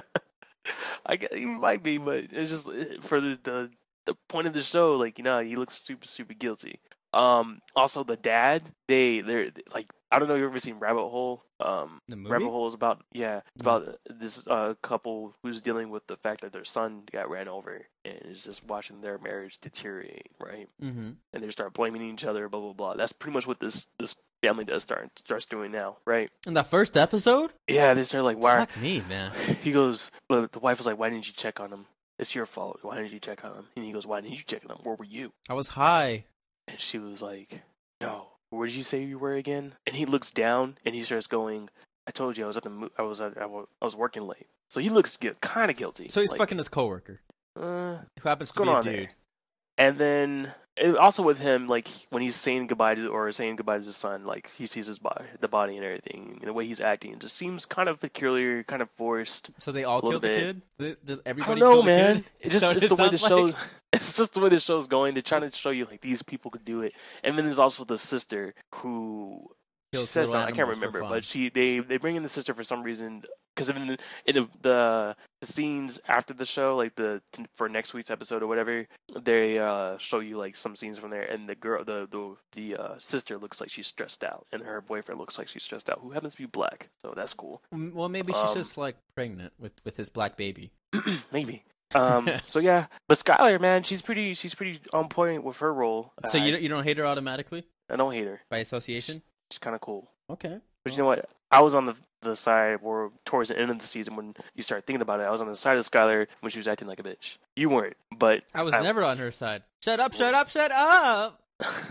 I guess he might be, but it's just for the, the the point of the show. Like you know, he looks super, super guilty. Um, also the dad, they they're like I don't know if you've ever seen Rabbit Hole. Um, The movie? Rabbit Hole is about yeah, it's No. about this uh couple who's dealing with the fact that their son got ran over and is just watching their marriage deteriorate, right? Mm-hmm. And they start blaming each other, blah blah blah. That's pretty much what this this family does start starts doing now, right? In that first episode? Yeah, they start like why Fuck me, man. he goes, the the wife was like, why didn't you check on him? It's your fault. Why didn't you check on him? And he goes, why didn't you check on him? Where were you? I was high. And she was like, no. Where did you say you were again? And he looks down and he starts going, I told you I was at the mo- I was at, I wa- I was working late. So he looks kind of guilty. So he's like, fucking his coworker, Uh, who happens what's to going be a on dude. there? And then and also with him, like when he's saying goodbye to or saying goodbye to his son, like he sees his body, the body and everything, and the way he's acting, it just seems kind of peculiar, kind of forced. So they all A little killed the bit. kid? Did, did I everybody don't know, kill the man. kid? It just So it's it the way the sounds show. like- It's just the way the show's going. They're trying to show you like these people could do it, and then there's also the sister who she Kills says little something, I can't animals for remember, fun. but she they they bring in the sister for some reason because in the in the, the the scenes after the show, like the for next week's episode or whatever, they uh show you like some scenes from there, and the girl the the the uh, sister looks like she's stressed out, and her boyfriend looks like she's stressed out, who happens to be black, so that's cool. Mm, Well, maybe she's Um, just like pregnant with, with his black baby. Maybe. Um. So yeah, but Skylar, man, she's pretty. She's pretty on point with her role. So I, you don't, you don't hate her automatically I don't hate her. by association? She's kind of cool. Okay. But you know what? I was on the the side where towards the end of the season when you start thinking about it, I was on the side of Skylar when she was acting like a bitch. You weren't, but I was never on her side. Shut up! Shut up! Shut up!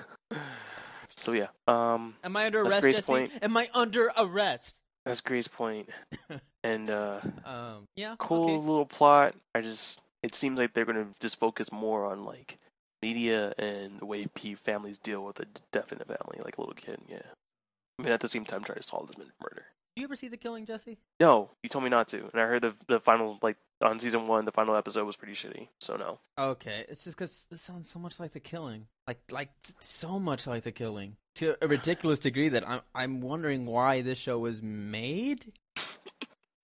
So yeah, um, Am I under That's arrest, Grace Jesse? Point. Am I under arrest? that's Grace Point, and uh, Um. Yeah. cool Okay. little plot. I just it seems like they're gonna just focus more on like media and the way P families deal with a death in a family, like a little kid. Yeah, I mean at the same time try to solve this murder. Do you ever see The Killing, Jesse? No, you told me not to, and I heard the the final like on season one, the final episode was pretty shitty. So no. Okay, it's just because this sounds so much like The Killing, like like t- so much like The Killing, to a ridiculous degree that I'm I'm wondering why this show was made.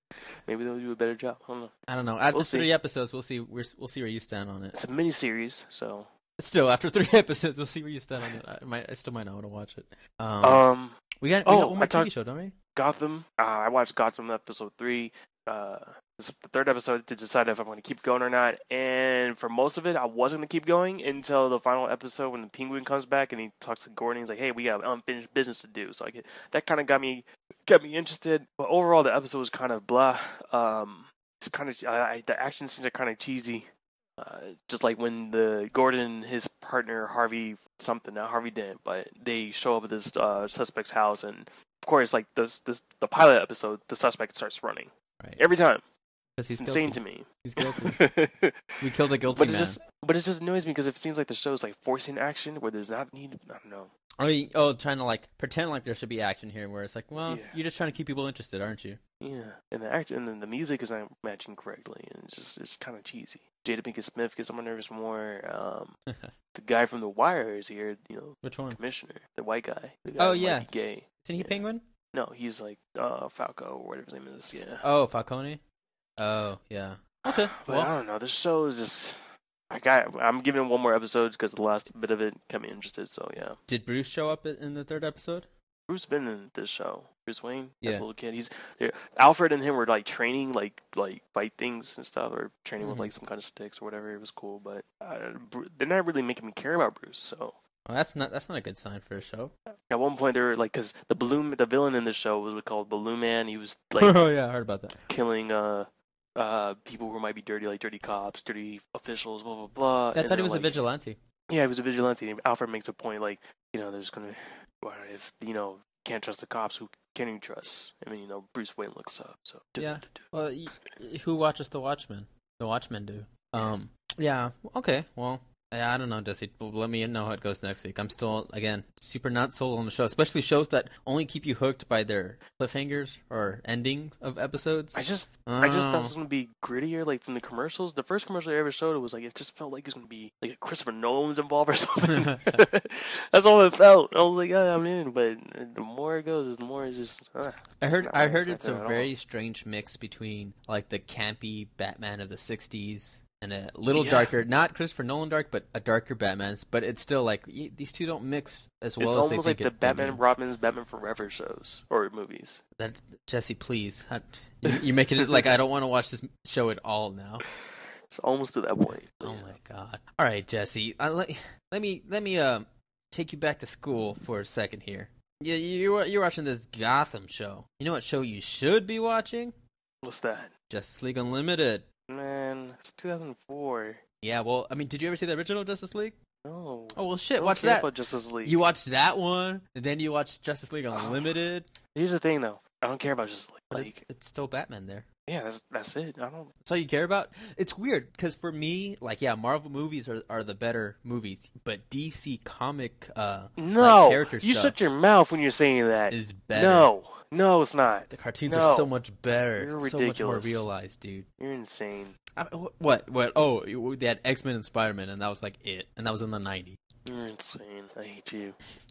maybe they'll do a better job. I don't know. I don't know. After We'll see. three episodes, we'll see. We're, we'll see where you stand on it. It's a mini series, so Still, after three episodes, we'll see where you stand on it. I might. I still might not want to watch it. Um, um, we got. We oh, got one more I T V talked- show, don't we? Gotham. Uh, I watched Gotham episode three. Uh, this is the third episode to decide if I'm going to keep going or not. And for most of it, I wasn't going to keep going until the final episode when the Penguin comes back and he talks to Gordon. He's like, "Hey, we got unfinished business to do." So I get, that kind of got me got me interested. But overall, the episode was kind of blah. Um, it's kind of I, I, the action scenes are kind of cheesy. Uh, just like when the Gordon and his partner Harvey something, not Harvey Dent, but they show up at this uh, suspect's house, and of course, like this, this the pilot episode, the suspect starts running Right. every time. Because he's It's insane guilty. to me. He's guilty. We killed a guilty but it's man. just, but it just annoys me because it seems like the show's like forcing action where there's not need. I don't know. Oh, you- oh, trying to like pretend like there should be action here, where it's like, well, Yeah. you're just trying to keep people interested, aren't you? Yeah, and the act and then the music is not matching correctly, and it's just it's kind of cheesy. Jada Pinkett Smith gets on my nerves more. Um, the guy from The Wire is here, you know, Which one? commissioner, the white guy. The guy Oh, who might yeah. be gay. Isn't he Yeah. Penguin? No, he's like uh Falco or whatever his name is. Yeah. Oh, Falcone. Oh, yeah. Okay. But I Well, don't know. This show is just. I got. I'm giving it one more episode because the last bit of it kept me interested. So yeah. did Bruce show up in the third episode? Bruce been in this show. Bruce Wayne, Yeah. as a little kid. He's there. Alfred and him were like training, like like fight things and stuff, or training Mhm. with like some kind of sticks or whatever. It was cool, but uh, Bru- they're not really making me care about Bruce. So Well, that's not that's not a good sign for a show. at one point they were like, because the balloon, the villain in the show was called Balloon Man. He was like oh yeah, I heard about that. killing uh uh people who might be dirty, like dirty cops, dirty officials, blah blah blah. I And thought he they're was a like- vigilante. Yeah, he was a vigilante. And Alfred makes a point like, you know, there's gonna, what if you know can't trust the cops, who can you trust? I mean, you know, Bruce Wayne looks up. So Yeah. Well, y- y- who watches The Watchmen? The Watchmen do. Um. Yeah. Okay. Well, yeah, I don't know, Jesse. Well, let me know how it goes next week. I'm still, again, super not sold on the show, especially shows that only keep you hooked by their cliffhangers or endings of episodes. I just, I just thought it Oh. was gonna be grittier, like from the commercials. The first commercial they ever showed, it was like it just felt like it was gonna be like Christopher Nolan's involved or something. That's all it felt. I was like, oh, I'm in. But the more it goes, the more it's just. Uh, I heard. not I what heard it's a expected at all. very strange mix between like the campy Batman of the sixties and a little Yeah. darker, not Christopher Nolan dark, but a darker Batman. But it's still like y- these two don't mix as well It's as they almost like think the it, they Batman do. and Robin's Batman Forever shows or movies. That Jesse, please, I- you- you're making it like I don't want to watch this show at all now. It's almost to that point. Oh my god! All right, Jesse, uh, let, let me let me uh, take you back to school for a second here. Yeah, you're you're watching this Gotham show. You know what show you should be watching? What's that? Justice League Unlimited. Man, it's two thousand four. Yeah, well, I mean, did you ever see the original Justice League? No. Oh well, I shit. don't Watch care that. about Justice League. You watched that one, and then you watched Justice League Unlimited. Here's the thing, though. I don't care about Justice League. But it- Like, it's still Batman there. yeah, that's that's it. I don't. That's all you care about? It's weird, because for me, like, yeah, Marvel movies are, are the better movies, but D C comic uh, No, like, character you stuff shut your mouth when you're saying that. is better. No, no, it's not. The cartoons No. are so much better. You're so much more ridiculous. realized, dude. You're insane. I, what? What? Oh, you- they had X-Men and Spider-Man, and that was like it. And that was in the nineties. You're insane. I hate you.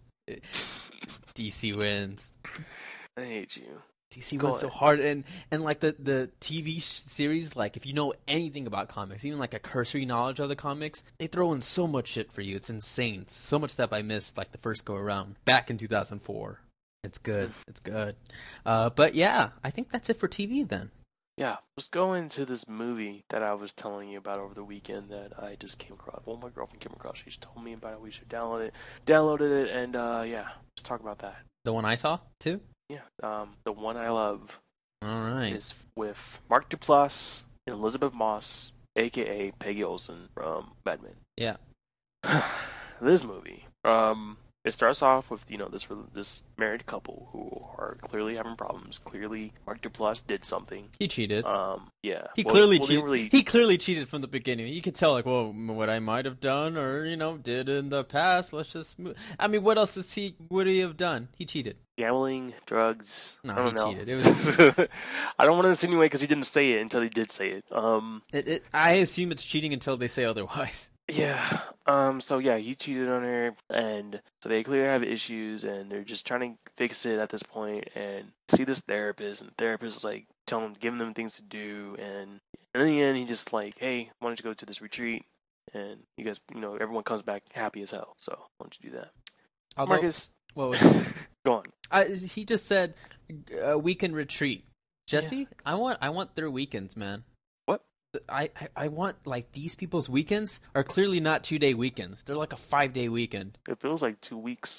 D C wins. I hate you. D C Go went so ahead. hard, and and like the the T V sh- series, like if you know anything about comics, even like a cursory knowledge of the comics, they throw in so much shit for you. It's insane. So much stuff I missed like the first go around back in two thousand four. It's good. It's good. Uh, but yeah, I think that's it for T V then. Yeah, let's go into this movie that I was telling you about over the weekend that I just came across. Well, my girlfriend came across. She told me about it. We should download it. Downloaded it, and uh, yeah, let's talk about that. The one I saw too. Yeah, um, the one I love All right. is with Mark Duplass and Elizabeth Moss, aka Peggy Olson from Mad Men. Yeah. This movie, um, it starts off with you know this this married couple who are clearly having problems. Clearly, Mark Duplass did something. He cheated. Um, yeah, He Well, clearly well, they cheated. Really, He clearly cheated from the beginning. You could tell, like, well, what I might have done, or you know, did in the past. Let's just. Move. I mean, what else does he? Would he have done? He cheated. gambling, drugs. No, I don't he know. cheated. It was. I don't want to insinuate because he didn't say it until he did say it. Um, It, it, I assume it's cheating until they say otherwise. Yeah. Um. So yeah, he cheated on her, and so they clearly have issues, and they're just trying to fix it at this point. And see this therapist, and the therapist is like telling them, giving them things to do, and, and in the end, he just like, hey, why don't you go to this retreat? And you guys, you know, everyone comes back happy as hell. So why don't you do that, Although, Marcus? what was it? Go on. I, he just said uh, weekend retreat. Jesse, I want I want their weekends, man. What? I, I, I want, like, these people's weekends are clearly not two day weekends. They're like a five day weekend. It feels like two weeks.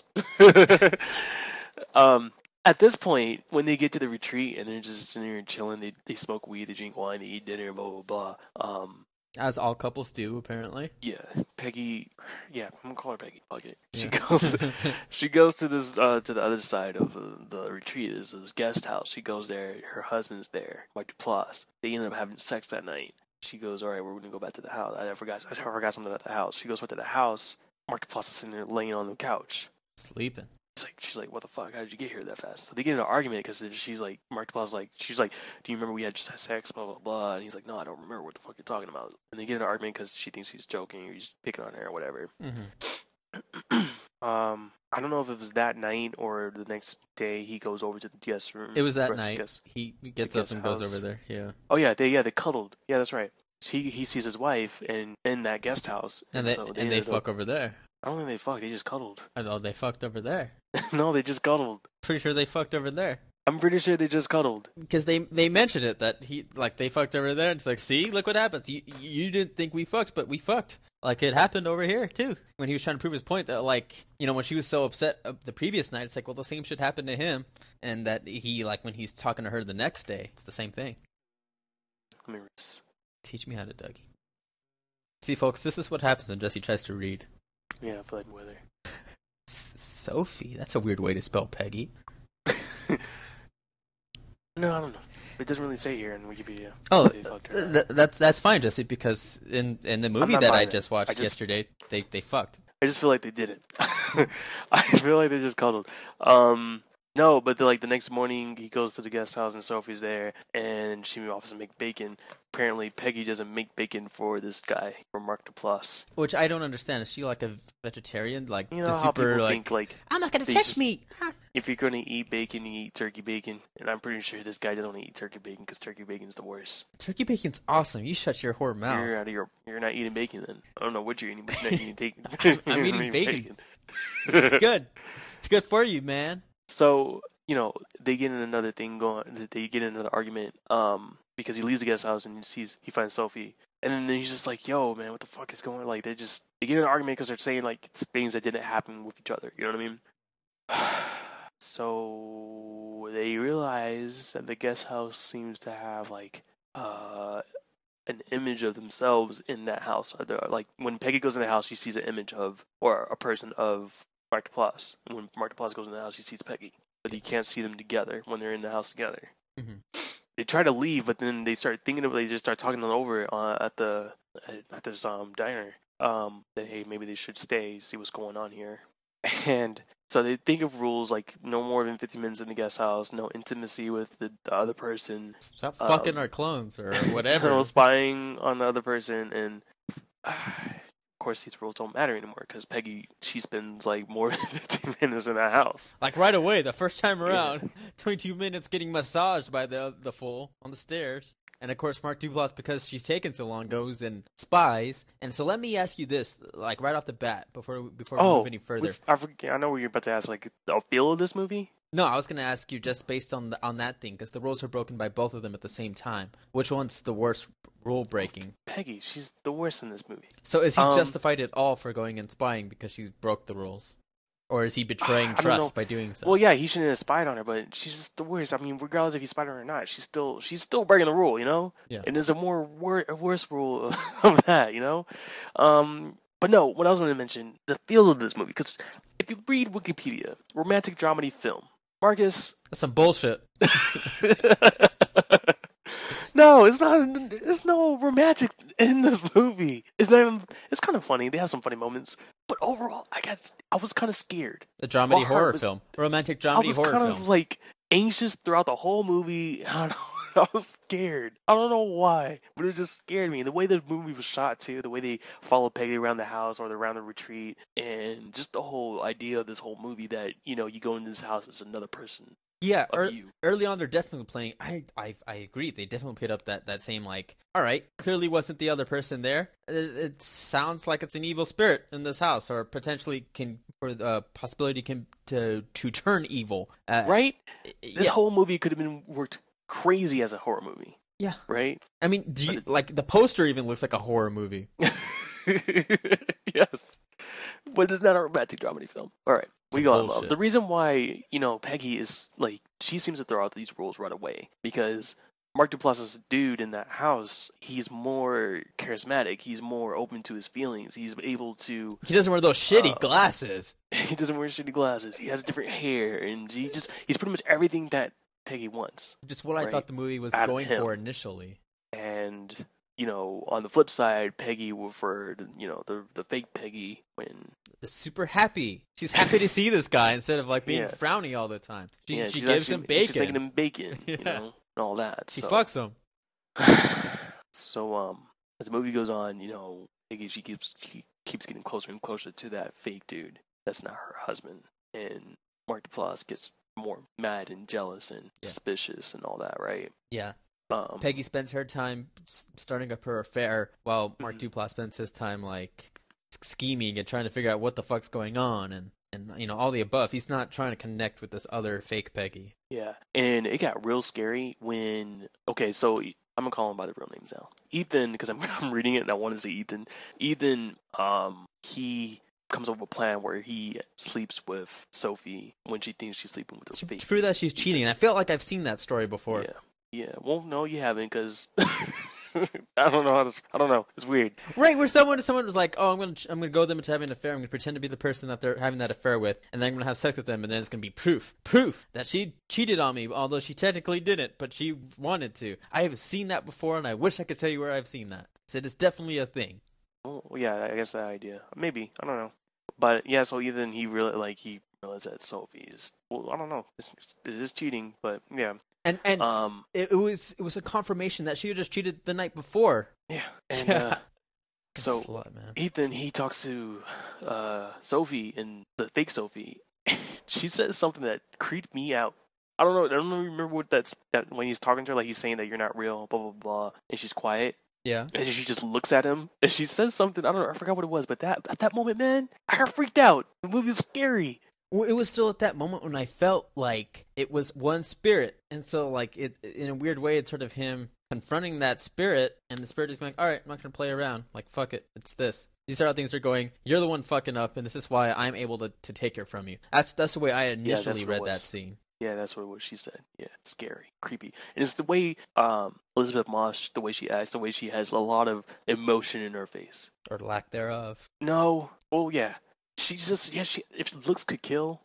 um. At this point, when they get to the retreat and they're just sitting there and chilling, they they smoke weed, they drink wine, they eat dinner, blah blah blah. Um. As all couples do, apparently. Yeah, Peggy. Yeah, I'm gonna call her Peggy. Fuck it. She Yeah. goes. she goes to this uh, to the other side of the, the retreat. Is this guest house. She goes there. Her husband's there, Mark Duplass. They end up having sex that night. She goes, all right, we're gonna go back to the house. I forgot. I forgot something at the house. She goes back to the house. Mark Duplass is sitting there laying on the couch. Sleeping. It's like she's like, what the fuck? How did you get here that fast? So they get in an argument because she's like, Mark Duplass is like, she's like, do you remember we had just had sex? Blah blah blah. And he's like, no, I don't remember what the fuck you're talking about. And they get in an argument because she thinks he's joking or he's picking on her or whatever. Mm-hmm. um, I don't know if it was that night or the next day. He goes over to the guest room. It was that rest- night. guest- He gets the up and guest goes house. over there. Yeah. Oh yeah, they yeah they cuddled. Yeah, that's right. He he sees his wife in in that guest house, And they so and they ended fuck up- over there. I don't think they fucked. They just cuddled. Oh, they fucked over there. No, they just cuddled. Pretty sure they fucked over there. I'm pretty sure they just cuddled. Because they they mentioned it that he like they fucked over there. And it's like, see, look what happens. You you didn't think we fucked, but we fucked. Like it happened over here too. When he was trying to prove his point that like you know when she was so upset uh, the previous night, it's like well the same shit happened to him, and that he like when he's talking to her the next day, it's the same thing. Let me read. Teach me how to Dougie. See, folks, this is what happens when Jesse tries to read. Yeah, I feel like weather. S- Sophie, that's a weird way to spell Peggy. No, I don't know. It doesn't really say here in Wikipedia. Oh, They fucked her. th- that's that's fine, Jesse, because in in the movie not that I buying it. just watched I just- yesterday, they they fucked. I just feel like they did it. I feel like they just cuddled. Um, no, but the, like the next morning, he goes to the guest house and Sophie's there, and she offers to make bacon. Apparently, Peggy doesn't make bacon for this guy, for Mark Duplass. Which I don't understand. Is she like a vegetarian? Like You know the how super people like think like I'm not gonna they touch just- meat. Ah. if you're gonna eat bacon, you eat turkey bacon, and I'm pretty sure this guy doesn't want to eat turkey bacon because turkey bacon is the worst. Turkey bacon's awesome. You shut your whore mouth. You're out of your. You're not eating bacon then. I don't know what you're eating, but you're not eating bacon. I'm- I'm You're eating bacon. bacon. It's good. It's good for you, man. So, you know, they get in another thing going. They get in another argument um, because he leaves the guest house and he sees he finds Sophie, and then he's just like, "Yo, man, what the fuck is going on?" Like they just they get in an argument because they're saying like it's things that didn't happen with each other. You know what I mean? So they realize that the guest house seems to have like uh, an image of themselves in that house. Or they're- Like when Peggy goes in the house, she sees an image of or a person of Mark Duplass. And when Mark Duplass goes in the house, he sees Peggy, but he can't see them together when they're in the house together. Mhm. They try to leave, but then they start thinking of. They just start talking them over uh, at the at this um diner. Um, that hey, maybe they should stay, see what's going on here. And so they think of rules like no more than fifty minutes in the guest house, no intimacy with the, the other person, Stop Um, fucking our clones or whatever. no spying on the other person, and uh, of course these rules don't matter anymore because Peggy she spends like more than fifty minutes in that house. Like right away, the first time around, twenty-two minutes getting massaged by the the fool on the stairs. And of course, Mark Duplass, because she's taken so long, goes and spies. And so let me ask you this, like right off the bat, before before we Oh, move any further. Which- I forget. I know what you're about to ask. Like the feel of this movie. No, I was going to ask you just based on the, on that thing, because the rules are broken by both of them at the same time. Which one's the worst rule breaking? Peggy, she's the worst in this movie. So is he Um, justified at all for going and spying because she broke the rules? Or is he betraying I don't trust know. by doing so? Well, yeah, he shouldn't have spied on her, but she's just the worst. I mean, regardless if he spied on her or not, she's still she's still breaking the rule, you know. Yeah. And there's a more wor- a worse rule of that, you know. Um, but no, what I was going to mention the feel of this movie, because if you read Wikipedia, romantic dramedy film, Marcus. That's some bullshit. No, it's not. There's no romantic in this movie. It's not even. It's kind of funny. They have some funny moments, but overall, I guess I was kind of scared. The dramedy My heart horror was- film. Romantic I dramedy was horror kind film. of like anxious throughout the whole movie. I don't know. I was scared. I don't know why, but it just scared me. The way the movie was shot too, the way they follow Peggy around the house or around the retreat, and just the whole idea of this whole movie that you know you go into this house as another person Yeah, of ear you. early on they're definitely playing. I, I I agree. They definitely played up that, that same like. All right, clearly wasn't the other person there. It, it sounds like it's an evil spirit in this house, or potentially can, or the uh, possibility can to to turn evil. Uh, Right? yeah, This whole movie could have been worked crazy as a horror movie. yeah. Right? I mean, do you But like the poster? Even looks like a horror movie. Yes. But it's not a romantic dramedy film. All right. We Some got love. bullshit. The reason why, you know, Peggy is like, she seems to throw out these rules right away because Mark Duplass's dude in that house, he's more charismatic. He's more open to his feelings. He's able to, He doesn't wear those shitty Uh, glasses. he doesn't wear shitty glasses. He has different hair and he just, he's pretty much everything that Peggy wants. Just what I right. thought the movie was Out of going him. for initially. And, you know, on the flip side, Peggy referred, you know, the the fake Peggy when Super happy. She's happy to see this guy instead of like being Yeah. frowny all the time. She yeah, she she's gives actually, him She's bacon. making him bacon, Yeah. you know, and all that. She so. fucks him. So um, as the movie goes on, you know, Peggy she keeps she keeps getting closer and closer to that fake dude that's not her husband, and Mark Duplass gets more mad and jealous and Yeah. suspicious and all that, right? Yeah. Um, Peggy spends her time s- starting up her affair, while Mark Mhm. Duplass spends his time like scheming and trying to figure out what the fuck's going on, and and you know all the above. He's not trying to connect with this other fake Peggy. Yeah, and it got real scary when. Okay, so I'm gonna call him by the real names now. Ethan, because I'm I'm reading it and I want to say Ethan. Ethan, um, he comes up with a plan where he sleeps with Sophie when she thinks she's sleeping with To, a fake. to prove that she's cheating, and I feel like I've seen that story before. Yeah, yeah. Well, no, you haven't, because I don't know how to. I don't know. It's weird. Right, where someone someone was like, "Oh, I'm gonna I'm gonna go with them to having an affair. I'm gonna pretend to be the person that they're having that affair with, and then I'm gonna have sex with them, and then it's gonna be proof, proof that she cheated on me, although she technically didn't, but she wanted to." I have seen that before, and I wish I could tell you where I've seen that. So it's definitely a thing. Well, yeah, I guess that idea. Maybe I don't know. But yeah, so Ethan he really like he realized that Sophie is. Well, I don't know. It's, it's, it is cheating, but yeah. And and Um. it, it was it was a confirmation that she had just cheated the night before. Yeah. And Yeah. uh, Good so slut, man. Ethan, he talks to uh, Sophie and the fake Sophie. She says something that creeped me out. I don't know. I don't remember what that's that when he's talking to her, like he's saying that you're not real, blah blah blah, and she's quiet, Yeah. and she just looks at him, and she says something. I don't know. I forgot what it was, but that at that moment, man, I got freaked out. The movie was scary. Well, it was still at that moment when I felt like it was one spirit, and so like it in a weird way, it's sort of him confronting that spirit, and the spirit is going, "All right, I'm not gonna play around. Like fuck it, it's this." These are how things are going. You're the one fucking up, and this is why I'm able to, to take her from you. That's that's the way I that's initially what it read that was. scene. Yeah, that's what it was. She said. Yeah, it's scary, creepy, and it's the way um, Elizabeth Moss, the way she acts, the way she has a lot of emotion in her face. Or lack thereof. No. Oh yeah. She's just yeah. She if looks could kill.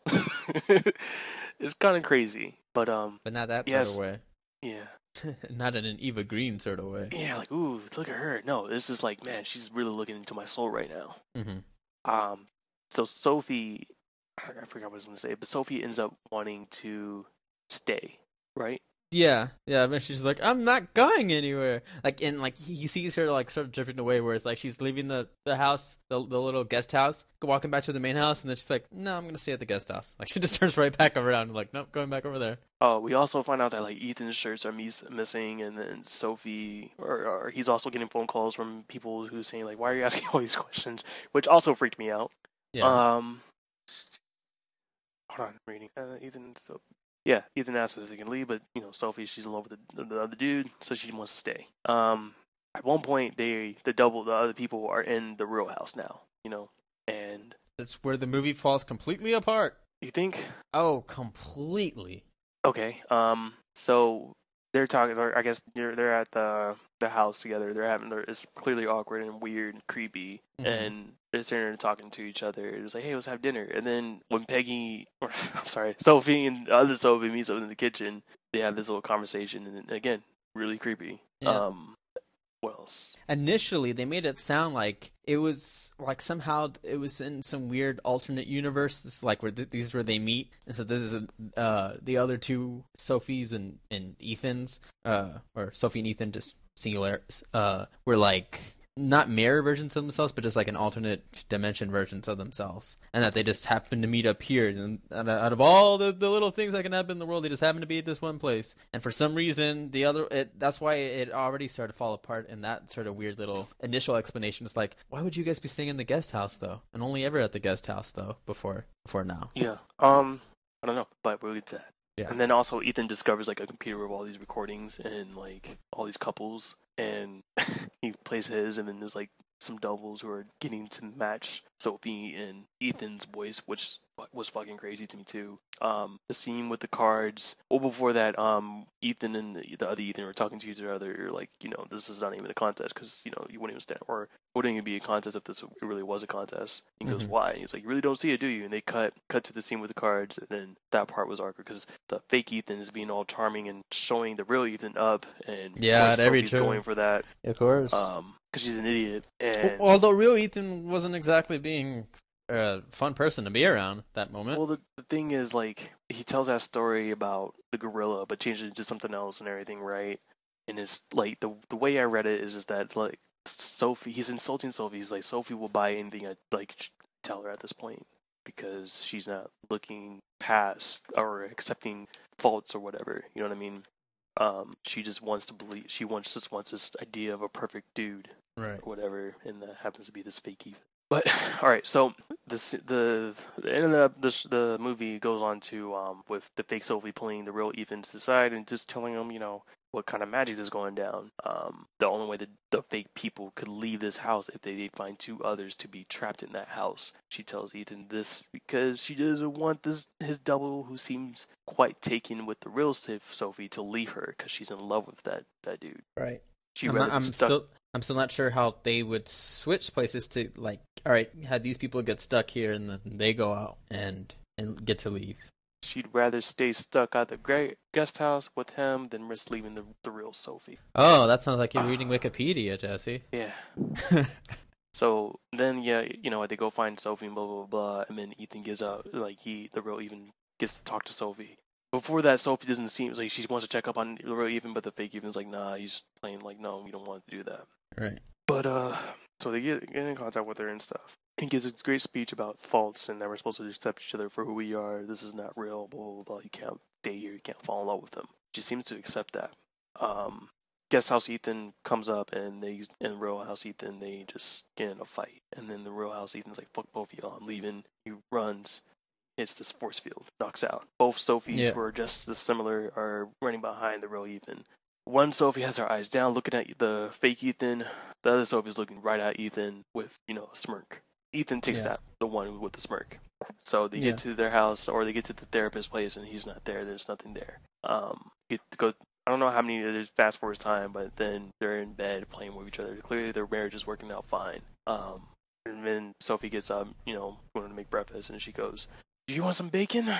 It's kind of crazy, but um But not that Yes. sort of yeah way. Not in an Eva Green sort of way. yeah like ooh look at her. No, this is like man, she's really looking into my soul right now. Mm-hmm. Um, so Sophie, I I forgot what I was gonna say, but Sophie ends up wanting to stay, right? Yeah, yeah. But she's like, I'm not going anywhere. Like, and like he he sees her like sort of drifting away, where it's like she's leaving the the house, the the little guest house, walking back to the main house, and then she's like, no, I'm gonna stay at the guest house. Like she just turns right back around, like, nope, going back over there. Oh, we also find out that like Ethan's shirts are mis- missing, and then Sophie, or, or he's also getting phone calls from people who are saying like, "Why are you asking all these questions?" Which also freaked me out. Yeah, Um, hold on, I'm reading. Uh, Ethan, so yeah, Ethan asks if they can leave, but you know, Sophie, she's in love with the, the other dude, so she wants to stay. Um, at one point, they the double the other people are in the real house now, you know, and that's where the movie falls completely apart. you think, Oh, completely. okay, um, so they're talking. They're, I guess they're they're at the the house together. They're having. They're, it's clearly awkward and weird and creepy, Mhm. and they're sitting there and talking to each other. It was like, hey, let's have dinner. And then when Peggy, or I'm sorry, Sophie and the other Sophie meets up in the kitchen, they have this little conversation, and again, really creepy. Yeah. Um, what else? Initially, they made it sound like it was like somehow it was in some weird alternate universe. It's like where th- these is where they meet, and so this is uh, the other two Sophies and and Ethan's, uh, or Sophie and Ethan, just singular, uh, were like not mirror versions of themselves, but just like an alternate dimension versions of themselves, and that they just happen to meet up here. And out of all the, the little things that can happen in the world, they just happen to be at this one place. And for some reason, the other it, that's why it already started to fall apart. In that sort of weird little initial explanation, it's like, why would you guys be staying in the guest house though, and only ever at the guest house though before before now? Yeah. Um, I don't know, but we'll get to that. Yeah. And then also Ethan discovers like a computer with all these recordings and like all these couples, and he plays his, and then there's like some doubles who are getting to match Sophie and Ethan's voice, which was fucking crazy to me too. Um, the scene with the cards. Well, before that, um, Ethan and the, the other Ethan were talking to each other, like, you know, this is not even a contest because, you know, you wouldn't even stand, or it wouldn't even be a contest if this it really was a contest. He goes, Mhm. why? And he's like, you really don't see it, do you? And they cut cut to the scene with the cards, and then that part was awkward because the fake Ethan is being all charming and showing the real Ethan up, and of Yeah, course at every Sophie's turn. going for that, Of course. um, because she's an idiot. And Although real Ethan wasn't exactly being a fun person to be around at that moment. well, the, the thing is, like, he tells that story about the gorilla, but changes it into something else and everything, right? And it's like the the way I read it is just that like Sophie, he's insulting Sophie. He's like, Sophie will buy anything I like tell her at this point because she's not looking past or accepting faults or whatever. You know what I mean? Um, she just wants to believe. She wants just wants this idea of a perfect dude Right. or whatever, and that happens to be this fake Ethan. But all right, so this the the end of the this, the movie goes on to um with the fake Sophie pulling the real Ethan to the side and just telling him, you know, what kind of magic is going down. Um, the only way that the fake people could leave this house if they, they find two others to be trapped in that house. She tells Ethan this because she doesn't want this his double, who seems quite taken with the real Sophie, to leave her because she's in love with that that dude. Right. She I'm, rather not- I'm be stuck. still I'm still not sure how they would switch places to, like, all right, had these people get stuck here and then they go out and and get to leave. She'd rather stay stuck at the great guest house with him than risk leaving the the real Sophie. Oh, that sounds like you're reading Wikipedia, Jesse. Yeah. So then, yeah, you know, they go find Sophie and blah blah blah, and then Ethan gives out, like, he the real Ethan gets to talk to Sophie. Before that, Sophie doesn't seem like she wants to check up on the real Ethan, but the fake Ethan's like, nah, he's playing like, no, we don't want to do that. Right. But uh, so they get get in contact with her and stuff. He gives a great speech about faults and that we're supposed to accept each other for who we are. This is not real, blah blah blah. You can't stay here. You can't fall in love with them. She seems to accept that. Um, Guest House Ethan comes up, and they in Real House Ethan they just get in a fight, and then the Real House Ethan's like, fuck both of y'all, I'm leaving. He runs. Hits this force field, knocks out. Both Sophies Yeah. were just as similar, are running behind the real Ethan. One Sophie has her eyes down, looking at the fake Ethan. The other Sophie's looking right at Ethan with, you know, a smirk. Ethan takes Yeah. that, the one with the smirk. So they Yeah. get to their house, or they get to the therapist's place, and he's not there. There's nothing there. Um, get to go. I don't know how many. There's fast forward time, but then they're in bed playing with each other. Clearly, their marriage is working out fine. Um, and then Sophie gets up, you know, going to make breakfast, and she goes, do you want some bacon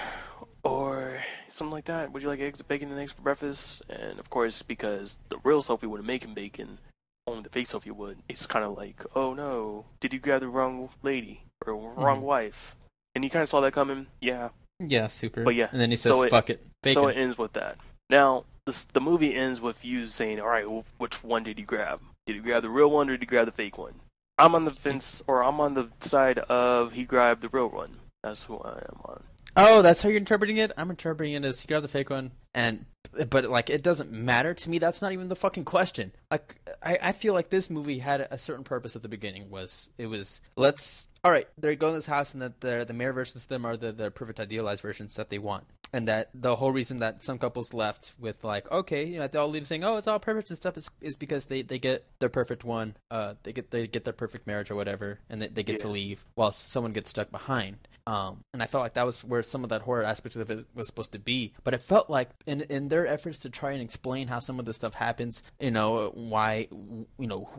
or something like that? Would you like eggs, bacon, and eggs for breakfast? And of course, because the real Sophie wouldn't make him bacon, only the fake Sophie would. It's kind of like, oh no, did you grab the wrong lady or wrong Mhm. wife? And you kind of saw that coming, yeah. Yeah, super. But yeah, And then he says, so it- fuck it. Bacon. So it ends with that. Now, this, the movie ends with you saying, all right, well, which one did you grab? Did you grab the real one or did you grab the fake one? I'm on the fence, or I'm on the side of he grabbed the real one. That's who I am on. Oh, that's how you're interpreting it? I'm interpreting it as he grabbed the fake one, and but like it doesn't matter to me. That's not even the fucking question. Like I, I feel like this movie had a certain purpose at the beginning. Was it was let's all right? They go in this house, and that the the mirror versions of them are the the perfect idealized versions that they want, and that the whole reason that some couples left with like okay, you know, they all leave saying oh it's all perfect and stuff is is because they, they get their perfect one, uh they get they get their perfect marriage or whatever, and they, they get to Yeah. leave while someone gets stuck behind. Um, and I felt like that was where some of that horror aspect of it was supposed to be. But it felt like in in their efforts to try and explain how some of this stuff happens, you know, why, you know, what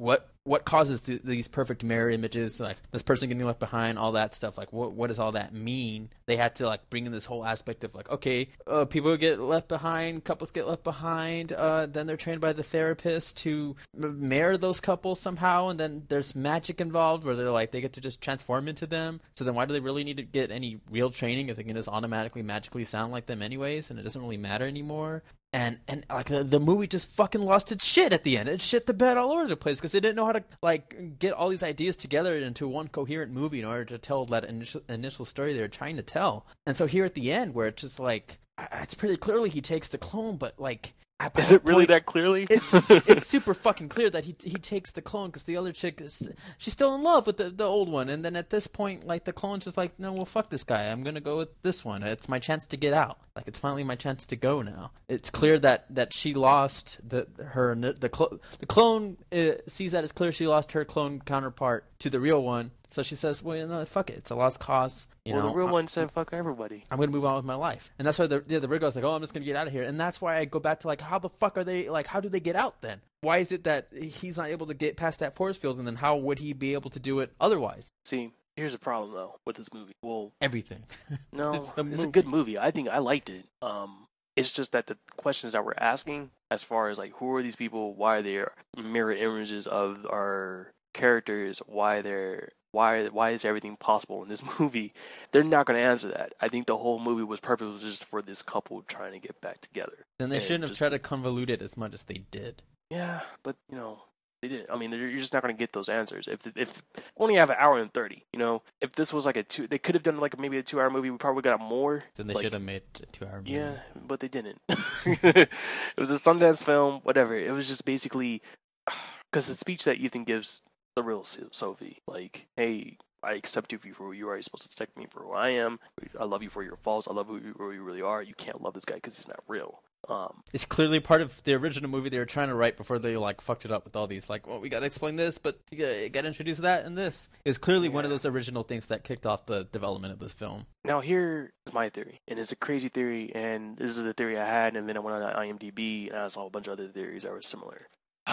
what causes th- these perfect mirror images, like this person getting left behind, all that stuff. Like, what what does all that mean? They had to like bring in this whole aspect of like, okay, uh, people get left behind, couples get left behind, uh, then they're trained by the therapist to m- mirror those couples somehow, and then there's magic involved where they're like they get to just transform into them. So then why do they really need to get any real training if they can just automatically magically sound like them anyways, and it doesn't really matter anymore? And and like the, the movie just fucking lost its shit at the end. It shit the bed all over the place because they didn't know how to like get all these ideas together into one coherent movie in order to tell that initial initial story they were trying to tell. And so here at the end, where it's just like it's pretty clearly he takes the clone, but like. At Is that it really point, that clearly? it's it's super fucking clear that he he takes the clone because the other chick is she's still in love with the the old one, and then at this point, like the clone's just like, no, well, fuck this guy. I'm gonna go with this one. It's my chance to get out. Like it's finally my chance to go now. It's clear that, that she lost the her the clo- the clone uh, sees that it's clear she lost her clone counterpart to the real one. So she says, well, no, fuck it. It's a lost cause. You well, know, the real I- one said fuck everybody. I'm gonna move on with my life, and that's why the yeah, the real guy's like, oh, I'm just gonna get out of here, and that's why I go back to like, how the fuck are they like, how do they get out then? Why is it that he's not able to get past that force field, and then how would he be able to do it otherwise? See, here's a problem though with this movie. Well, Everything. no, It's it's, the a movie. good movie. I think I liked it. Um, it's just that the questions that we're asking, as far as like who are these people, why are they mirror images of our characters, why they're why why is everything possible in this movie? They're not going to answer that. I think the whole movie was purpose was just for this couple trying to get back together. Then they And shouldn't have just- tried to convolute it as much as they did. Yeah, but you know, they didn't. I mean, they're- you're just not going to get those answers if if only have an hour and thirty. You know, if this was like a two, they could have done like maybe a two-hour movie. We probably got more. Then they like, should have made a two-hour movie. Yeah, but they didn't. It was a Sundance film, whatever. It was just basically because the speech that Ethan gives the real So- Sophie, like, hey, I accept you for who you are. You're supposed to accept me for who I am. I love you for your faults. I love who you, who you really are. You can't love this guy because he's not real. Um, It's clearly part of the original movie they were trying to write before they like fucked it up with all these like, well, we gotta explain this, but you gotta, you gotta introduce that and this. It was clearly one of Yeah. those original things that kicked off the development of this film. Now here is my theory, and it's a crazy theory, and this is the theory I had, and then I went on IMDb and I saw a bunch of other theories that were similar.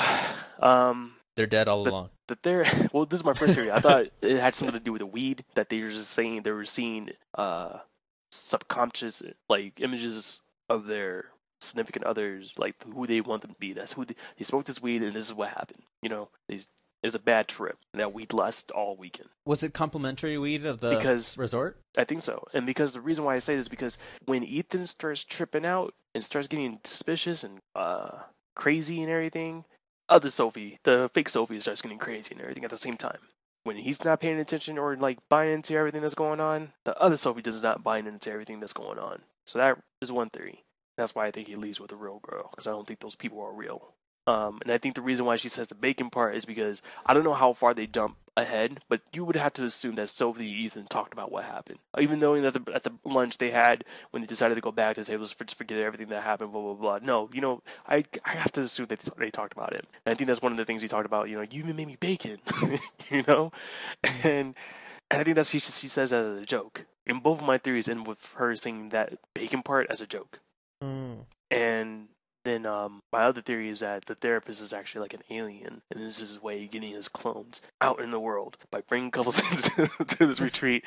um, They're dead all along. the theory, well, this is my first theory. I thought it had something to do with the weed, that they were just saying they were seeing uh subconscious like images of their significant others, like who they want them to be. That's who they, they smoked this weed, and this is what happened. You know, they, it's a bad trip. And that weed lasts all weekend. Was it complimentary weed of the Because resort? I think so. And because the reason why I say this is because when Ethan starts tripping out and starts getting suspicious and uh crazy and everything, other Sophie, the fake Sophie, starts getting crazy and everything at the same time. When he's not paying attention or like buying into everything that's going on, the other Sophie does not buy into everything that's going on. So that is one theory. That's why I think he leaves with a real girl, because I don't think those people are real. Um, and I think the reason why she says the bacon part is because I don't know how far they jump ahead, but you would have to assume that Sophie and Ethan talked about what happened. Even though at the, at the lunch they had, when they decided to go back, they say, let's forget everything that happened, blah, blah, blah. No, you know, I I have to assume that they talked about it. And I think that's one of the things he talked about, you know, you even made me bacon, you know? And, and I think that's she, she says as a joke. And both of my theories end with her saying that bacon part as a joke. Mm. And then um, my other theory is that the therapist is actually like an alien, and this is his way of getting his clones out in the world by bringing couples into to this retreat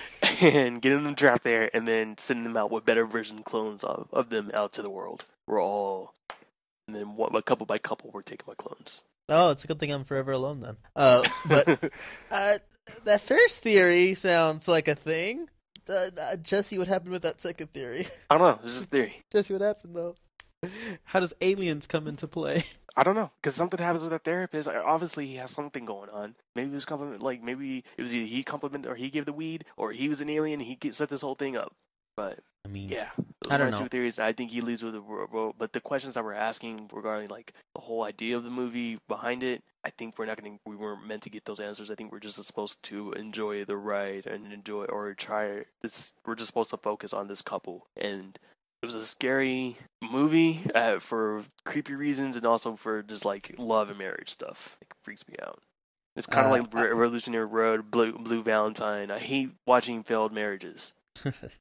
and getting them trapped there, and then sending them out with better version clones of, of them out to the world. We're all, and then one, by couple by couple, we're taking my clones. Oh, it's a good thing I'm forever alone then. Uh, but uh, that first theory sounds like a thing. Uh, uh, Jesse, what happened with that second theory? I don't know. This is a theory. Jesse, what happened though? How does aliens come into play? I don't know, because something happens with that therapist. I- Obviously, he has something going on. Maybe it was compliment, like maybe it was either he complimented or he gave the weed, or he was an alien and he get- set this whole thing up. But I mean, yeah, those I are don't my know. two theories. I think he leads with the ro- ro- but the questions that we're asking regarding like the whole idea of the movie behind it, I think we're not going to. We weren't meant to get those answers. I think we're just supposed to enjoy the ride and enjoy or try this. We're just supposed to focus on this couple, and it was a scary movie uh, for creepy reasons and also for just like love and marriage stuff. It freaks me out. It's kind of Uh, like Re- Revolutionary Road, Blue, Blue Valentine. I hate watching failed marriages.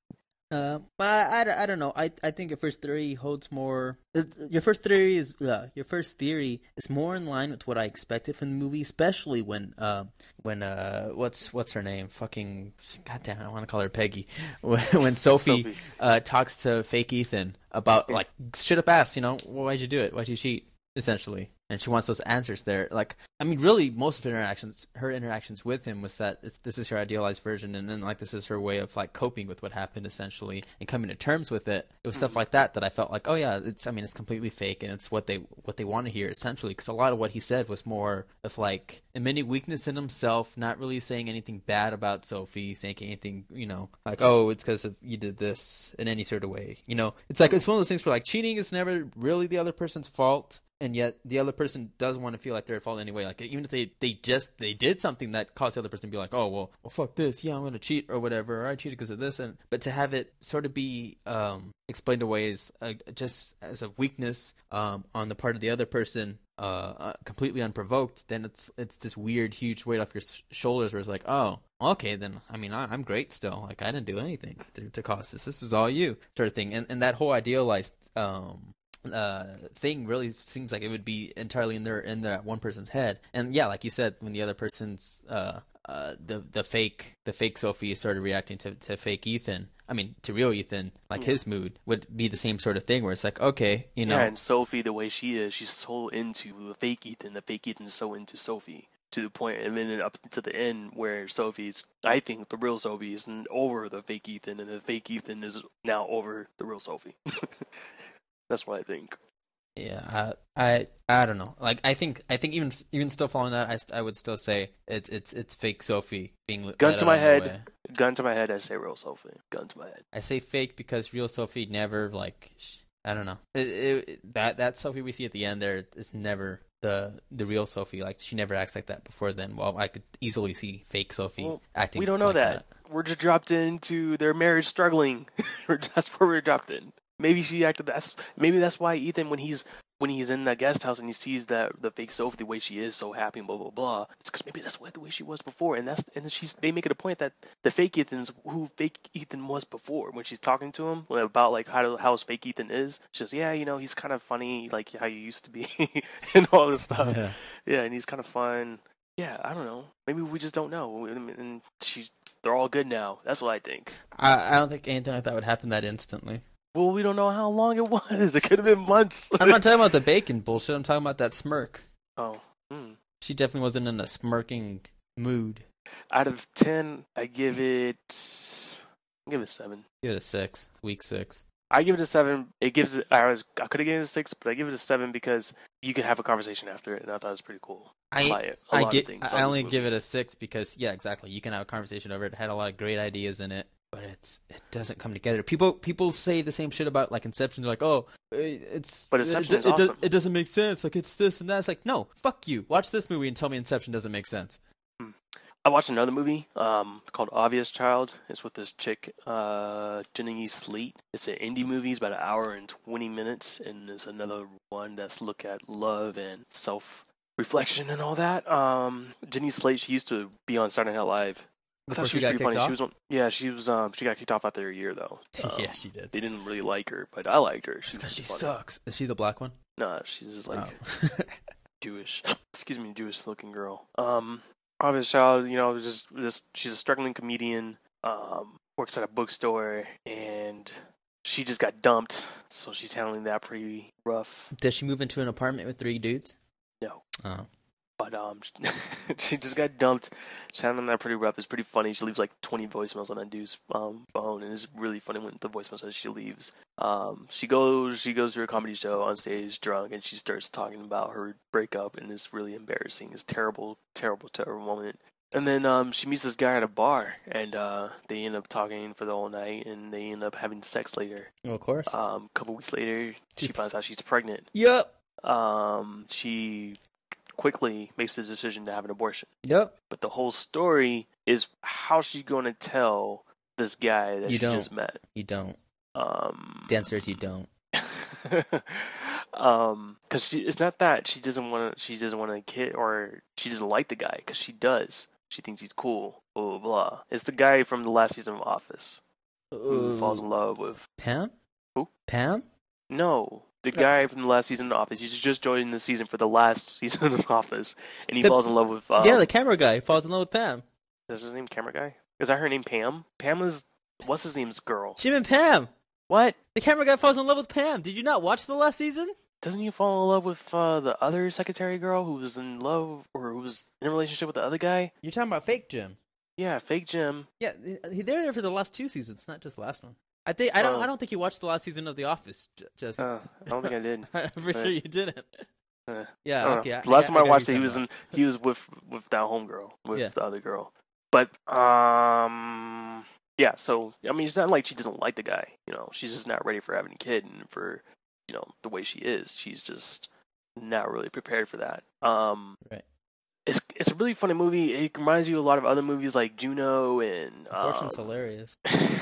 Uh, I, I, I don't know. I I think your first theory holds more. it- Your first theory is uh, your first theory is more in line with what I expected from the movie, especially when uh when uh what's what's her name? Fucking goddamn! I want to call her Peggy. When, when Sophie, Sophie. uh talks to fake Ethan about Yeah. like straight up ass, you know, why'd you do it? Why'd you cheat? Essentially, and she wants those answers there. Like, I mean, really, most of her interactions, her interactions with him was that it's, this is her idealized version, and then like this is her way of like coping with what happened, essentially, and coming to terms with it. It was stuff like that that I felt like, oh yeah, it's. I mean, it's completely fake, and it's what they what they want to hear, essentially, because a lot of what he said was more of like admitting weakness in himself, not really saying anything bad about Sophie, saying anything, you know, like, oh, it's because you did this in any sort of way, you know. It's like it's one of those things where like cheating is never really the other person's fault. And yet the other person doesn't want to feel like they're at fault anyway. Like even if they, they just they did something that caused the other person to be like, oh well, well fuck this, yeah, I'm gonna cheat or whatever, or I cheated because of this. And but to have it sort of be um, explained away as uh, just as a weakness um, on the part of the other person, uh, uh, completely unprovoked, then it's it's this weird huge weight off your sh- shoulders where it's like, oh, okay, then I mean I, I'm great still. Like I didn't do anything to, to cause this. This was all you, sort of thing. And and that whole idealized um, uh thing really seems like it would be entirely in their in that one person's head. And yeah, like you said, when the other person's uh uh the the fake the fake Sophie started reacting to, to fake Ethan, I mean to real Ethan, like his mood would be the same sort of thing where it's like, okay, you know. Yeah, and Sophie, the way she is, she's so into the fake Ethan. The fake Ethan's so into Sophie to the point, and then up to the end where Sophie's, I think the real Sophie is over the fake Ethan, and the fake Ethan is now over the real Sophie. That's what I think. Yeah, I, I I don't know. Like I think I think even even still following that, I, st- I would still say it's it's it's fake Sophie being let Gun let to out my of the head. way. Gun to my head, I say real Sophie. Gun to my head. I say fake because real Sophie never like sh- I don't know. It, it, that that Sophie we see at the end there is never the the real Sophie. Like she never acts like that before then. Well, I could easily see fake Sophie Well, acting. we don't know like that. We're just dropped into their marriage struggling. That's where we're dropped in. Maybe she acted. That's maybe that's why Ethan, when he's when he's in that guest house and he sees that the fake Sophie, the way she is, so happy and blah blah blah. It's because maybe that's what the way she was before, and that's and she's they make it a point that the fake Ethan's who fake Ethan was before. When she's talking to him about like how how fake Ethan is, she says, yeah, you know, he's kind of funny, like how you used to be, and all this stuff. Yeah. Yeah, and he's kind of fun. Yeah, I don't know. Maybe we just don't know. And she's they're all good now. That's what I think. I I don't think anything like that would happen that instantly. Well, we don't know how long it was. It could have been months. I'm not talking about the bacon bullshit. I'm talking about that smirk. Oh. Hmm. She definitely wasn't in a smirking mood. Out of ten, I give it. I give it a seven. Give it a six. Week six. I give it a seven. It gives it. I was. I could have given it a six, but I give it a seven because you could have a conversation after it, and I thought it was pretty cool. I By it, a I lot get. of things I on only this give movie. it a six because yeah, exactly. You can have a conversation over it. It had a lot of great ideas in it, but it's it doesn't come together. People people say the same shit about like Inception. They're like, oh, it's But it, Inception it, is it, does- awesome. it doesn't make sense. Like it's this and that. It's like no, fuck you. Watch this movie and tell me Inception doesn't make sense. I watched another movie um, called Obvious Child. It's with this chick, uh, Jenny Slate. It's an indie movie. It's about an hour and twenty minutes, and it's another one that's look at love and self-reflection and all that. Um, Jenny Slate, she used to be on Saturday Night Live. I Before thought she she was got pretty kicked funny. off? She was on, yeah, she was. Um, she got kicked off after a year though. Um, yeah, she did. They didn't really like her, but I liked her. It's because was she funny. sucks. Is she the black one? Nah, she's just like Oh. Jewish, excuse me, Jewish-looking girl. Um, Obvious Child, you know, just just she's a struggling comedian. Um, works at a bookstore, and she just got dumped, so she's handling that pretty rough. Does she move into an apartment with three dudes? No, Oh. but um, she just got dumped. She's handling that pretty rough. It's pretty funny. She leaves like twenty voicemails on that dude's um phone, and it's really funny when the voicemail says she leaves. Um, she goes she goes to her comedy show on stage drunk, and she starts talking about her breakup, and it's really embarrassing. It's terrible, terrible, terrible moment. And then um, she meets this guy at a bar, and uh, they end up talking for the whole night, and they end up having sex later. Well, of course. Um, a couple weeks later, she She- finds out she's pregnant. Yep. Um, she quickly makes the decision to have an abortion. Yep. But the whole story is how she's going to tell this guy that You she don't. just met. You don't. Um, The answer is you don't. um, because she it's not that she doesn't want to she doesn't want a kid or she doesn't like the guy, because she does. She thinks he's cool. Blah blah blah. It's the guy from the last season of Office. Who Uh, falls falls in love with Pam? Who? Pam? no the guy from the last season of Office. He's just joined the season for the last season of Office, and he The- falls in love with. Um, yeah, the camera guy falls in love with Pam. is his name camera guy? Is that her name? Pam? Pam is what's his name's girl? Jim and Pam. What? The camera guy falls in love with Pam. Did you not watch the last season? Doesn't he fall in love with uh, the other secretary girl who was in love or who was in a relationship with the other guy? You're talking about fake Jim. Yeah, fake Jim. Yeah, he- they're there for the last two seasons, not just the last one. I think I don't. Oh. I don't think you watched the last season of The Office, J- Jesse. Uh, I don't think I did. I'm pretty but- sure you didn't. Uh, Yeah. I don't know. Okay. The last time I, got who watched it, you're he was talking in. He was with with that homegirl, with Yeah. the other girl. But um, yeah. So I mean, it's not like she doesn't like the guy. You know, she's just not ready for having a kid, and for you know the way she is, she's just not really prepared for that. Um, Right. It's it's a really funny movie. It reminds you a lot of other movies like Juno and about. Abortion's um, hilarious.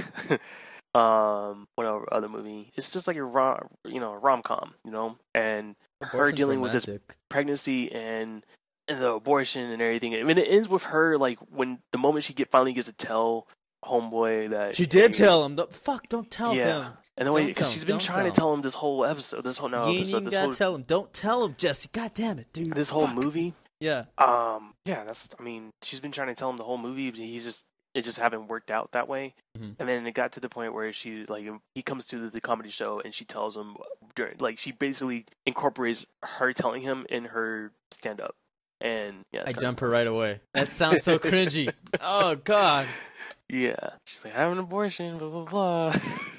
um, what other other movie? It's just like a rom, you know, rom com, you know, and her Abortion's dealing with this romantic. pregnancy and and the abortion and everything. I mean, it ends with her like when the moment she get finally gets to tell homeboy that She did tell him. The, fuck! Don't tell yeah, him. and the way Don't because tell she's him, been don't trying tell to tell him this whole episode, this whole no you ain't episode, even this gotta whole tell him. Don't tell him, Jesse. God damn it, dude. this whole Fuck. movie. Yeah. Um, yeah, that's. I mean, she's been trying to tell him the whole movie, but he's just it just haven't worked out that way. Mhm. And then it got to the point where she like he comes to the, the comedy show and she tells him during like she basically incorporates her telling him in her stand up. And yeah, it's I kinda- dump her right away. That sounds so cringy. Oh God. Yeah, she's like, I have an abortion, blah blah blah.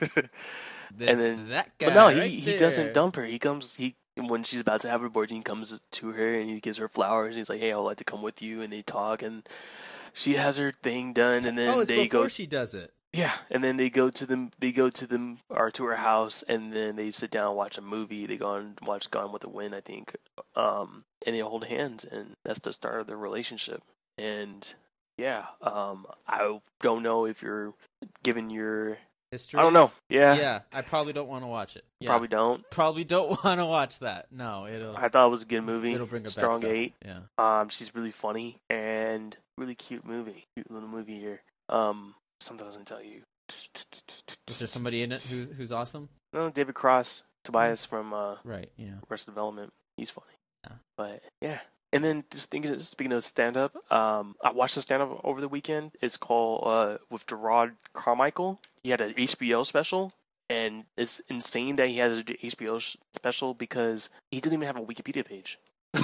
Th- And then- that guy. But no, he right he there. doesn't dump her. He comes he when she's about to have her abortion, he comes to her and he gives her flowers. He's like, hey, I'd like to come with you, and they talk and she has her thing done, and then Oh, it's they before go she does it. yeah, and then they go to them. They go to them or to her house, and then they sit down and watch a movie. They go and watch Gone with the Wind, I think. Um, and they hold hands, and that's the start of their relationship. And yeah, um, I don't know if you're given your. History. I don't know. Yeah, Yeah, I probably don't want to watch it. Yeah. probably don't. Probably don't want to watch that. No, it'll. I thought it was a good movie. It'll bring up bad Strong stuff. eight. Yeah. Um, she's really funny and really cute movie. Cute little movie here. Um, something I was gonna tell you. Is there somebody in it who's who's awesome? No, David Cross, Tobias from uh. Right. Yeah. Arrested Development. He's funny. Yeah. But yeah. And then just thinking, speaking of stand up, um, I watched the stand up over the weekend. It's called uh, with Gerard Carmichael. He had an H B O special, and it's insane that he has an H B O sh- special because he doesn't even have a Wikipedia page.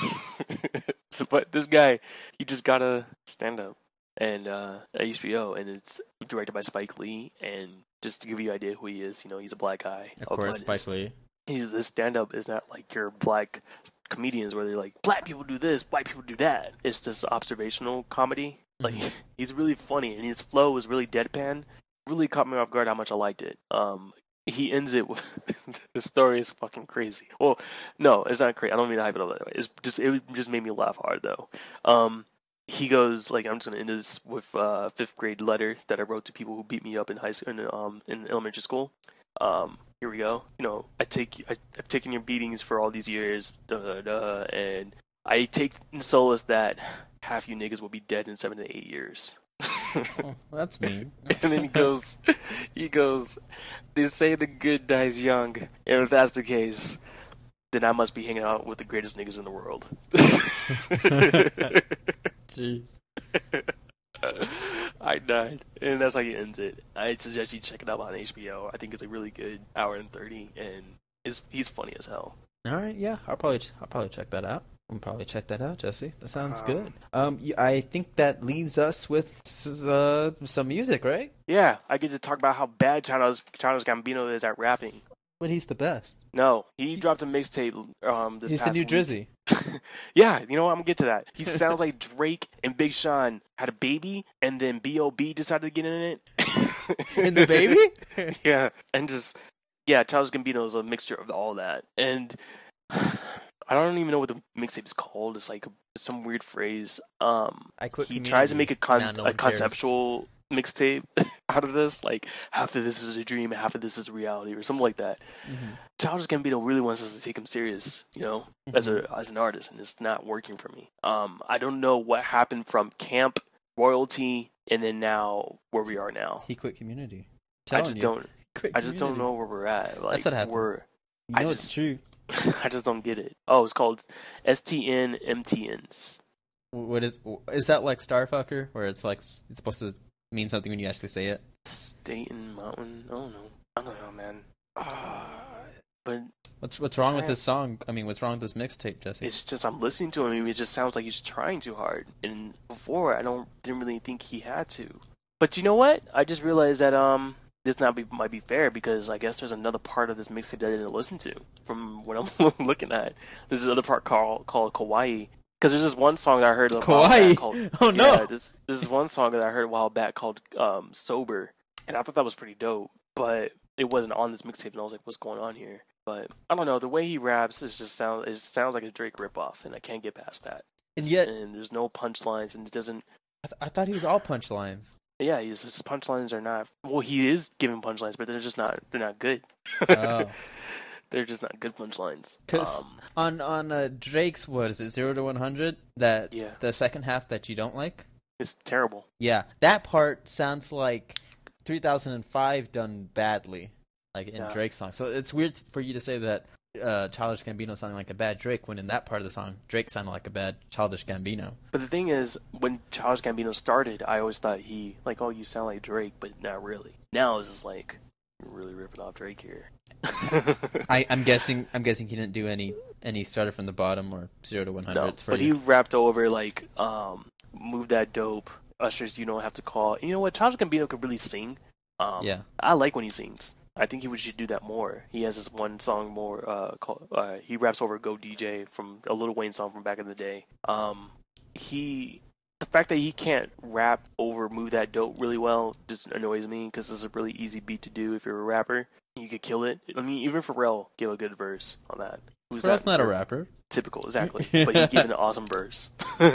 So, but this guy, he just got a stand up and uh, at H B O, and it's directed by Spike Lee. And just to give you an idea who he is, you know, he's a black guy. Of course, but Spike Lee. He's this stand up is not like your black comedians where they're like black people do this, white people do that. It's just observational comedy. Like Mhm. he's really funny and his flow was really deadpan. Really caught me off guard how much I liked it. Um, he ends it with the story is fucking crazy. Well, no, it's not crazy. I don't mean to hype it up that way. It's just it just made me laugh hard though. Um, he goes like I'm just gonna end this with a uh, fifth grade letter that I wrote to people who beat me up in high school, in, um, in elementary school. Um, here we go. You know, I take I, I've taken your beatings for all these years, duh, duh, duh, and I take solace that half you niggas will be dead in seven to eight years. Oh, that's mean. And then he goes, he goes, they say the good dies young, and if that's the case, then I must be hanging out with the greatest niggas in the world. Jeez. I died, and that's how he ends it. I suggest you check it out on H B O. I think it's a really good hour and thirty, and is he's funny as hell. All right, yeah, I'll probably I'll probably check that out. I'll probably check that out, Jesse. That sounds Um, good. Um, y- I think that leaves us with s- uh, some music, right? Yeah, I get to talk about how bad Childish Childish Gambino is at rapping. But he's the best. No, he dropped a mixtape. Um, this He's the past New week. Drizzy. Yeah, you know what? I'm gonna get to that. He sounds like Drake and Big Sean had a baby, and then B O B decided to get in it. In the baby? Yeah, and just yeah, Childish Gambino is a mixture of all that, and I don't even know what the mixtape is called. It's like some weird phrase. Um, I quit. he tries to make a con- Now no a one cares. conceptual mixtape out of this, like half of this is a dream, half of this is reality, or something like that. Mhm. Childish Gambino really wants us to take him serious, you know, as Mm-hmm. a as an artist, and it's not working for me. Um, I don't know what happened from Camp, Royalty, and then now where we are now. He quit Community. I Telling just you. don't. Quit I just don't Community. know where we're at. Like, That's what happened. We're, You I know just- it's true. I just don't get it. Oh, it's called S T N M T N. What is is that like Starfucker, where it's like it's supposed to mean something when you actually say it? Staten Mountain. I don't know. I don't know, man. But What's what's wrong with Try- this song? I mean, what's wrong with this mixtape, Jesse? it's just I'm listening to him. and It just sounds like he's trying too hard. And before, I don't didn't really think he had to. But you know what? I just realized that um this not be might be fair because I guess there's another part of this mixtape that I didn't listen to from what I'm looking at. This is another part called called Kawaii. Because there's this one song that I heard a while Kawaii? back called Oh, no. Yeah, this this is one song that I heard a while back called um Sober, and I thought that was pretty dope. But it wasn't on this mixtape, and I was like, what's going on here? But I don't know. The way he raps is just sound it sounds like a Drake ripoff, and I can't get past that. And yet, and there's no punchlines, and it doesn't. I, th- I thought he was all punchlines. Yeah, his, his punchlines are not. Well, he is giving punchlines, but they're just not. They're not good. Oh. They're just not good punchlines. 'Cause Um, on on uh, Drake's, what is it, zero to one hundred? That Yeah. the second half that you don't like. it's terrible. Yeah, that part sounds like three thousand five done badly, like in Yeah. Drake's song. So it's weird for you to say that uh, Childish Gambino sounding like a bad Drake when in that part of the song Drake sounded like a bad Childish Gambino. But the thing is, when Childish Gambino started, I always thought he like, oh, you sound like Drake, but not really. Now it's just like you're really ripping off Drake here. I, I'm guessing I'm guessing he didn't do any any started from the bottom or zero to one hundred. No, It's for but he you. rapped over like, um, "Move That Dope," Ushers, "You Don't Have to Call." You know what? Childish Gambino could really sing. Um, Yeah. I like when he sings. I think he would should do that more. He has this one song more. Uh, called, uh, he raps over "Go D J" from a Lil Wayne song from back in the day. Um, he. The fact that he can't rap over "Move That Dope" really well just annoys me because it's a really easy beat to do if you're a rapper. You could kill it. I mean, even Pharrell gave a good verse on that. Who's Pharrell's that? not a rapper. Typical, exactly. But he gave an awesome verse.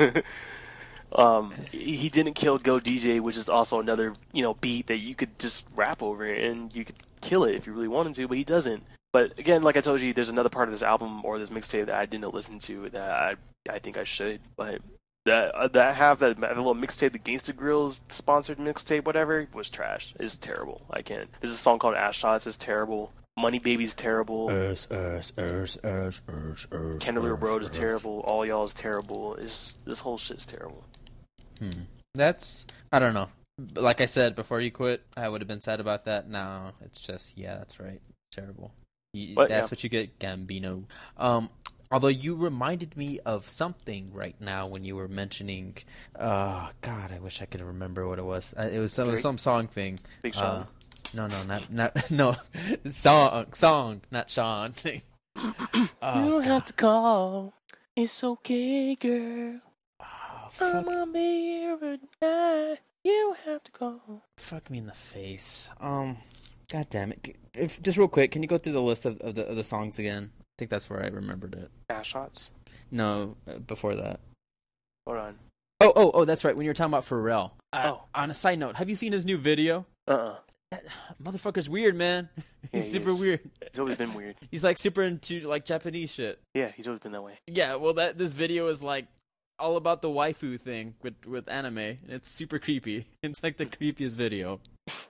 um, he didn't kill "Go D J," which is also another you know beat that you could just rap over and you could kill it if you really wanted to, but he doesn't. But again, like I told you, there's another part of this album or this mixtape that I didn't listen to that I I think I should. But that uh, that half that, that little mixtape, the Gangsta Grills sponsored mixtape, whatever, was trash. It's terrible. I can't. There's a song called "Ass Shots." It's terrible. "Money Baby's" terrible. Urs, urs, urs, urs, urs, urs, Candelier urs, Road is urs. terrible. All Y'all is terrible. It's, this whole shit's terrible. Hmm. That's I don't know. But like I said before you quit, I would have been sad about that. No, it's just yeah, that's right. Terrible. You, But, that's yeah. what you get, Gambino. Um, although you reminded me of something right now when you were mentioning. Uh, God, I wish I could remember what it was. Uh, it was some Drake? some song thing. Big Uh, Sean. no, no, not not no song song, not Sean. you Oh, don't have to call. It's okay, girl. oh, fuck, I'm gonna be here tonight. You don't have to call. fuck me in the face. Um, God damn it! If, just real quick, can you go through the list of, of the of the songs again? I think that's where I remembered it. Ass shots. No, uh, before that. Hold on. Oh, oh, oh, that's right. When you were talking about Pharrell. Uh, Oh. On a side note, have you seen his new video? Uh-uh. That motherfucker's weird, man. Yeah, He's he super is. weird. He's always been weird. He's like super into like Japanese shit. Yeah, he's always been that way. Yeah, well, that this video is like all about the waifu thing with with anime, and it's super creepy. It's like the creepiest video.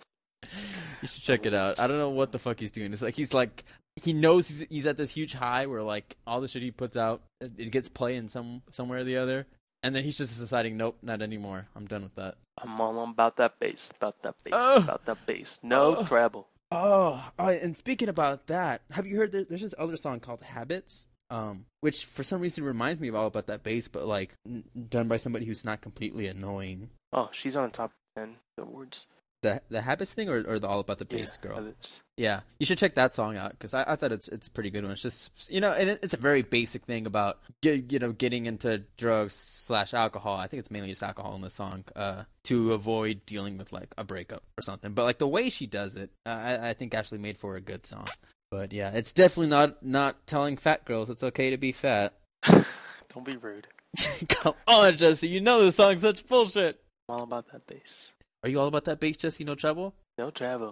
You should check it out. I don't know what the fuck he's doing. It's like he's like he knows he's, he's at this huge high where like all the shit he puts out it, it gets play in some somewhere or the other, and then he's just deciding, nope, not anymore. I'm done with that. I'm all about that bass, about that bass, Oh. about that bass. No Oh. treble. Oh, oh, and speaking about that, have you heard there, there's this other song called Habits, um, which for some reason reminds me of all about that bass, but like n- done by somebody who's not completely annoying. Oh, she's on the top ten awards. The the Habits thing, or, or the all about the Yeah, bass girl. Habits. Yeah, you should check that song out because I, I thought it's it's a pretty good one. It's just you know, and it, it's a very basic thing about get, you know getting into drugs slash alcohol. I think it's mainly just alcohol in the song uh, to avoid dealing with like a breakup or something. But like the way she does it, uh, I, I think actually made for a good song. But yeah, it's definitely not not telling fat girls it's okay to be fat. Don't be rude. Come on, Jesse, you know this song's such bullshit. I'm all about that bass. Are you all about that bass, Jesse? No trouble. No travel.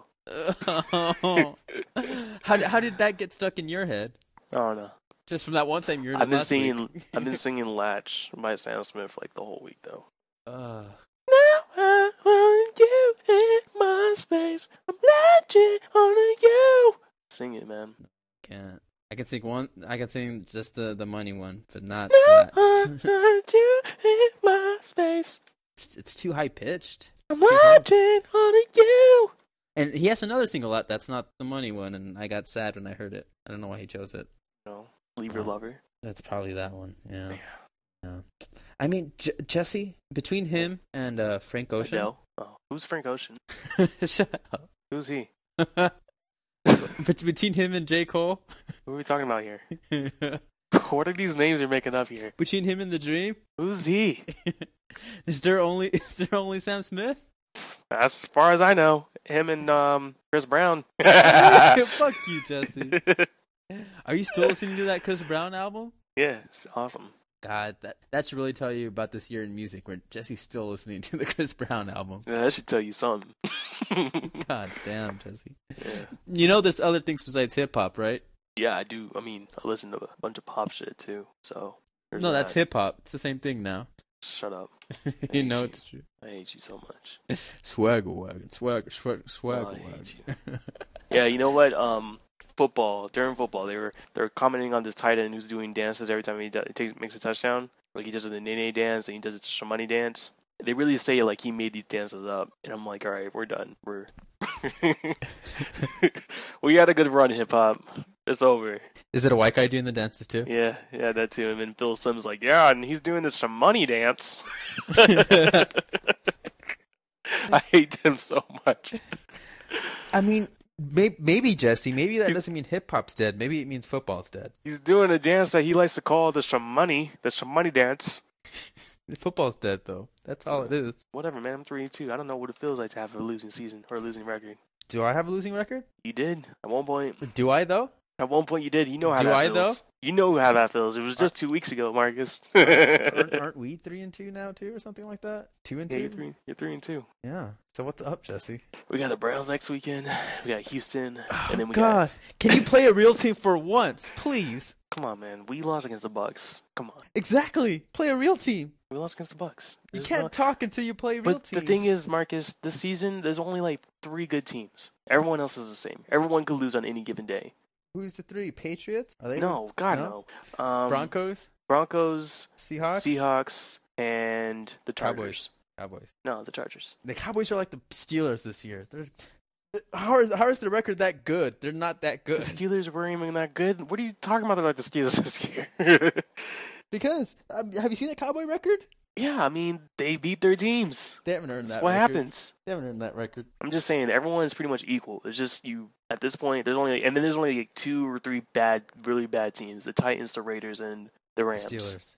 how how did that get stuck in your head? Oh no. Just from that one time you heard I've it been last singing. week. I've been singing "Latch" by Sam Smith like the whole week though. Uh, Now I want you in my space. I'm glad watching on you. Sing it, man. Can't. I can sing one. I can sing just the, the money one, but not Now that. I you in my space. It's, it's too high pitched. I'm watching on you. And he has another single out that's not the money one, and I got sad when I heard it. I don't know why he chose it. No, leave your Oh. lover. That's probably that one. Yeah. Yeah. Yeah. I mean, J- Jesse, between him and uh, Frank Ocean. Adele. Oh, who's Frank Ocean? Shut up. Who's he? Bet- between him and J. Cole. Who are we talking about here? What are these names you're making up here? between him and The Dream. Who's he? is there only is there only Sam Smith? As far as I know, him and um Chris Brown. Fuck you, Jesse. Are you still listening to that Chris Brown album? Yeah, it's awesome. God, that that should really tell you about this year in music, where Jesse's still listening to the Chris Brown album. Yeah, that should tell you something. God damn, Jesse. Yeah. You know, there's other things besides hip hop, right? Yeah, I do. I mean, I listen to a bunch of pop shit too. So there's No, that's that. hip hop. It's the same thing now. Shut up. you know you. it's true. I hate you so much. Swagger wagon, swagger, swagger, swagger Oh, I wagon. hate Yeah, you know what? Um, football during football, they were they were commenting on this tight end who's doing dances every time he does, takes makes a touchdown. Like he does the Nene dance and he does the Shmoney dance. They really say like he made these dances up, and I'm like, all right, we're done. We're we had a good run, hip hop. It's over. Is it a white guy doing the dances too? Yeah, yeah, that too. And then Phil Sims like, yeah, and he's doing this Shmoney dance. I hate him so much. I mean, may- maybe Jesse. Maybe that doesn't mean hip hop's dead. Maybe it means football's dead. He's doing a dance that he likes to call the Shmoney, the Shmoney dance. Football's dead though. That's all it is. Whatever, man. I'm three and two. I don't know what it feels like to have a losing season or a losing record. Do I have a losing record? You did at one point. Do I though? At one point, you did. You know how Do that I, feels. You know how that feels. It was just two weeks ago, Marcus. aren't, aren't we three and two now too, or something like that? Two and Yeah, two. you're three. You're three and two. Yeah. So what's up, Jesse? We got the Browns next weekend. We got Houston, and then we God, can you play a real team for once, please? got. Come on, man. We lost against the Bucks. Come on. Exactly. Play a real team. We lost against the Bucks. You There's can't no- talk until you play real But teams. the thing is, Marcus, this season there's only like three good teams. Everyone else is the same. Everyone could lose on any given day. who's the three? Patriots? Are they? No, God No? no. Um, Broncos, Broncos, Seahawks, Seahawks, and the Chargers. Cowboys. Cowboys. No, the Chargers. The Cowboys are like the Steelers this year. They're how is how is the record that good? They're not that The good. Steelers weren't even that good. What are you talking about? They're like the Steelers this year. Because um, have you seen the Cowboy record? Yeah, I mean they beat their teams. They haven't earned That's that. what record. happens. They haven't earned that record. I'm just saying everyone is pretty much equal. It's just you at this point. There's only and then there's only like two or three bad, really bad teams: the Titans, the Raiders, and the Rams. Steelers.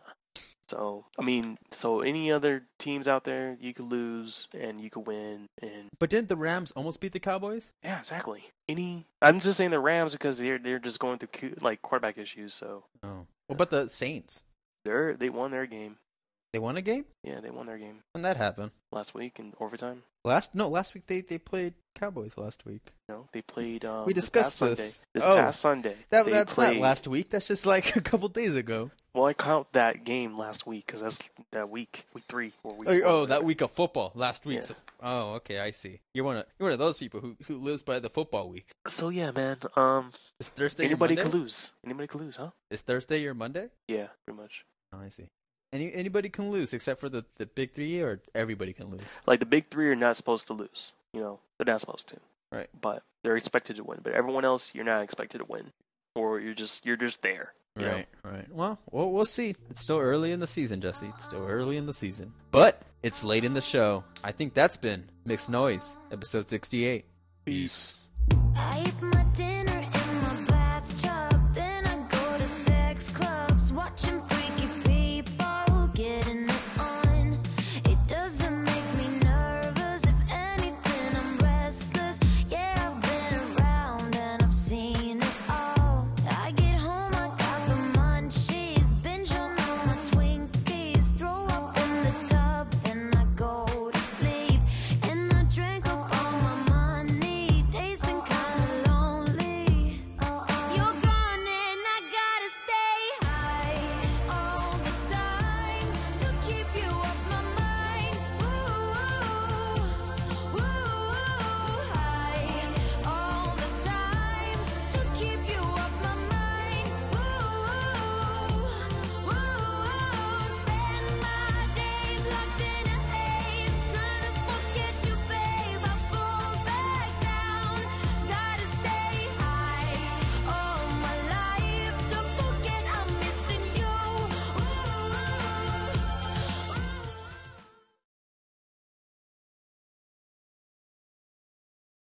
So I mean, so any other teams out there, you could lose and you could win, and But didn't the Rams almost beat the Cowboys? yeah, exactly. Any, I'm just saying the Rams because they're they're just going through cu- like quarterback issues. So Oh. What about the Saints? they're they won their game. They won a game? Yeah, they won their game When that happened? last week in overtime. Last no, last week they, they played Cowboys last week. No, they played. Um, We this discussed past this. Sunday. This Oh. past Sunday. That they that's played, not last week. That's just like a couple days ago. Well, I count that game last week because that's that week, week three or week. Oh, four, oh, whatever. that week of football last week. Yeah. So, oh, okay, I see. You're one of you're one of those people who, who lives by the football week. So yeah, man. Um, Is Thursday anybody your could Monday? lose. Anybody could lose, huh? Is Thursday your Monday? Yeah, pretty much. Oh, I see. Any anybody can lose except for the, the big three, or everybody can lose. Like the big three are not supposed to lose. You know, they're not supposed to. Right. But they're expected to win. But everyone else, you're not expected to win, or you're just you're just there. You Right, right. Well, well, we'll see. It's still early in the season, Jesse. It's still early in the season. But it's late in the show. I think that's been Mixed Noise, episode sixty-eight. Peace. I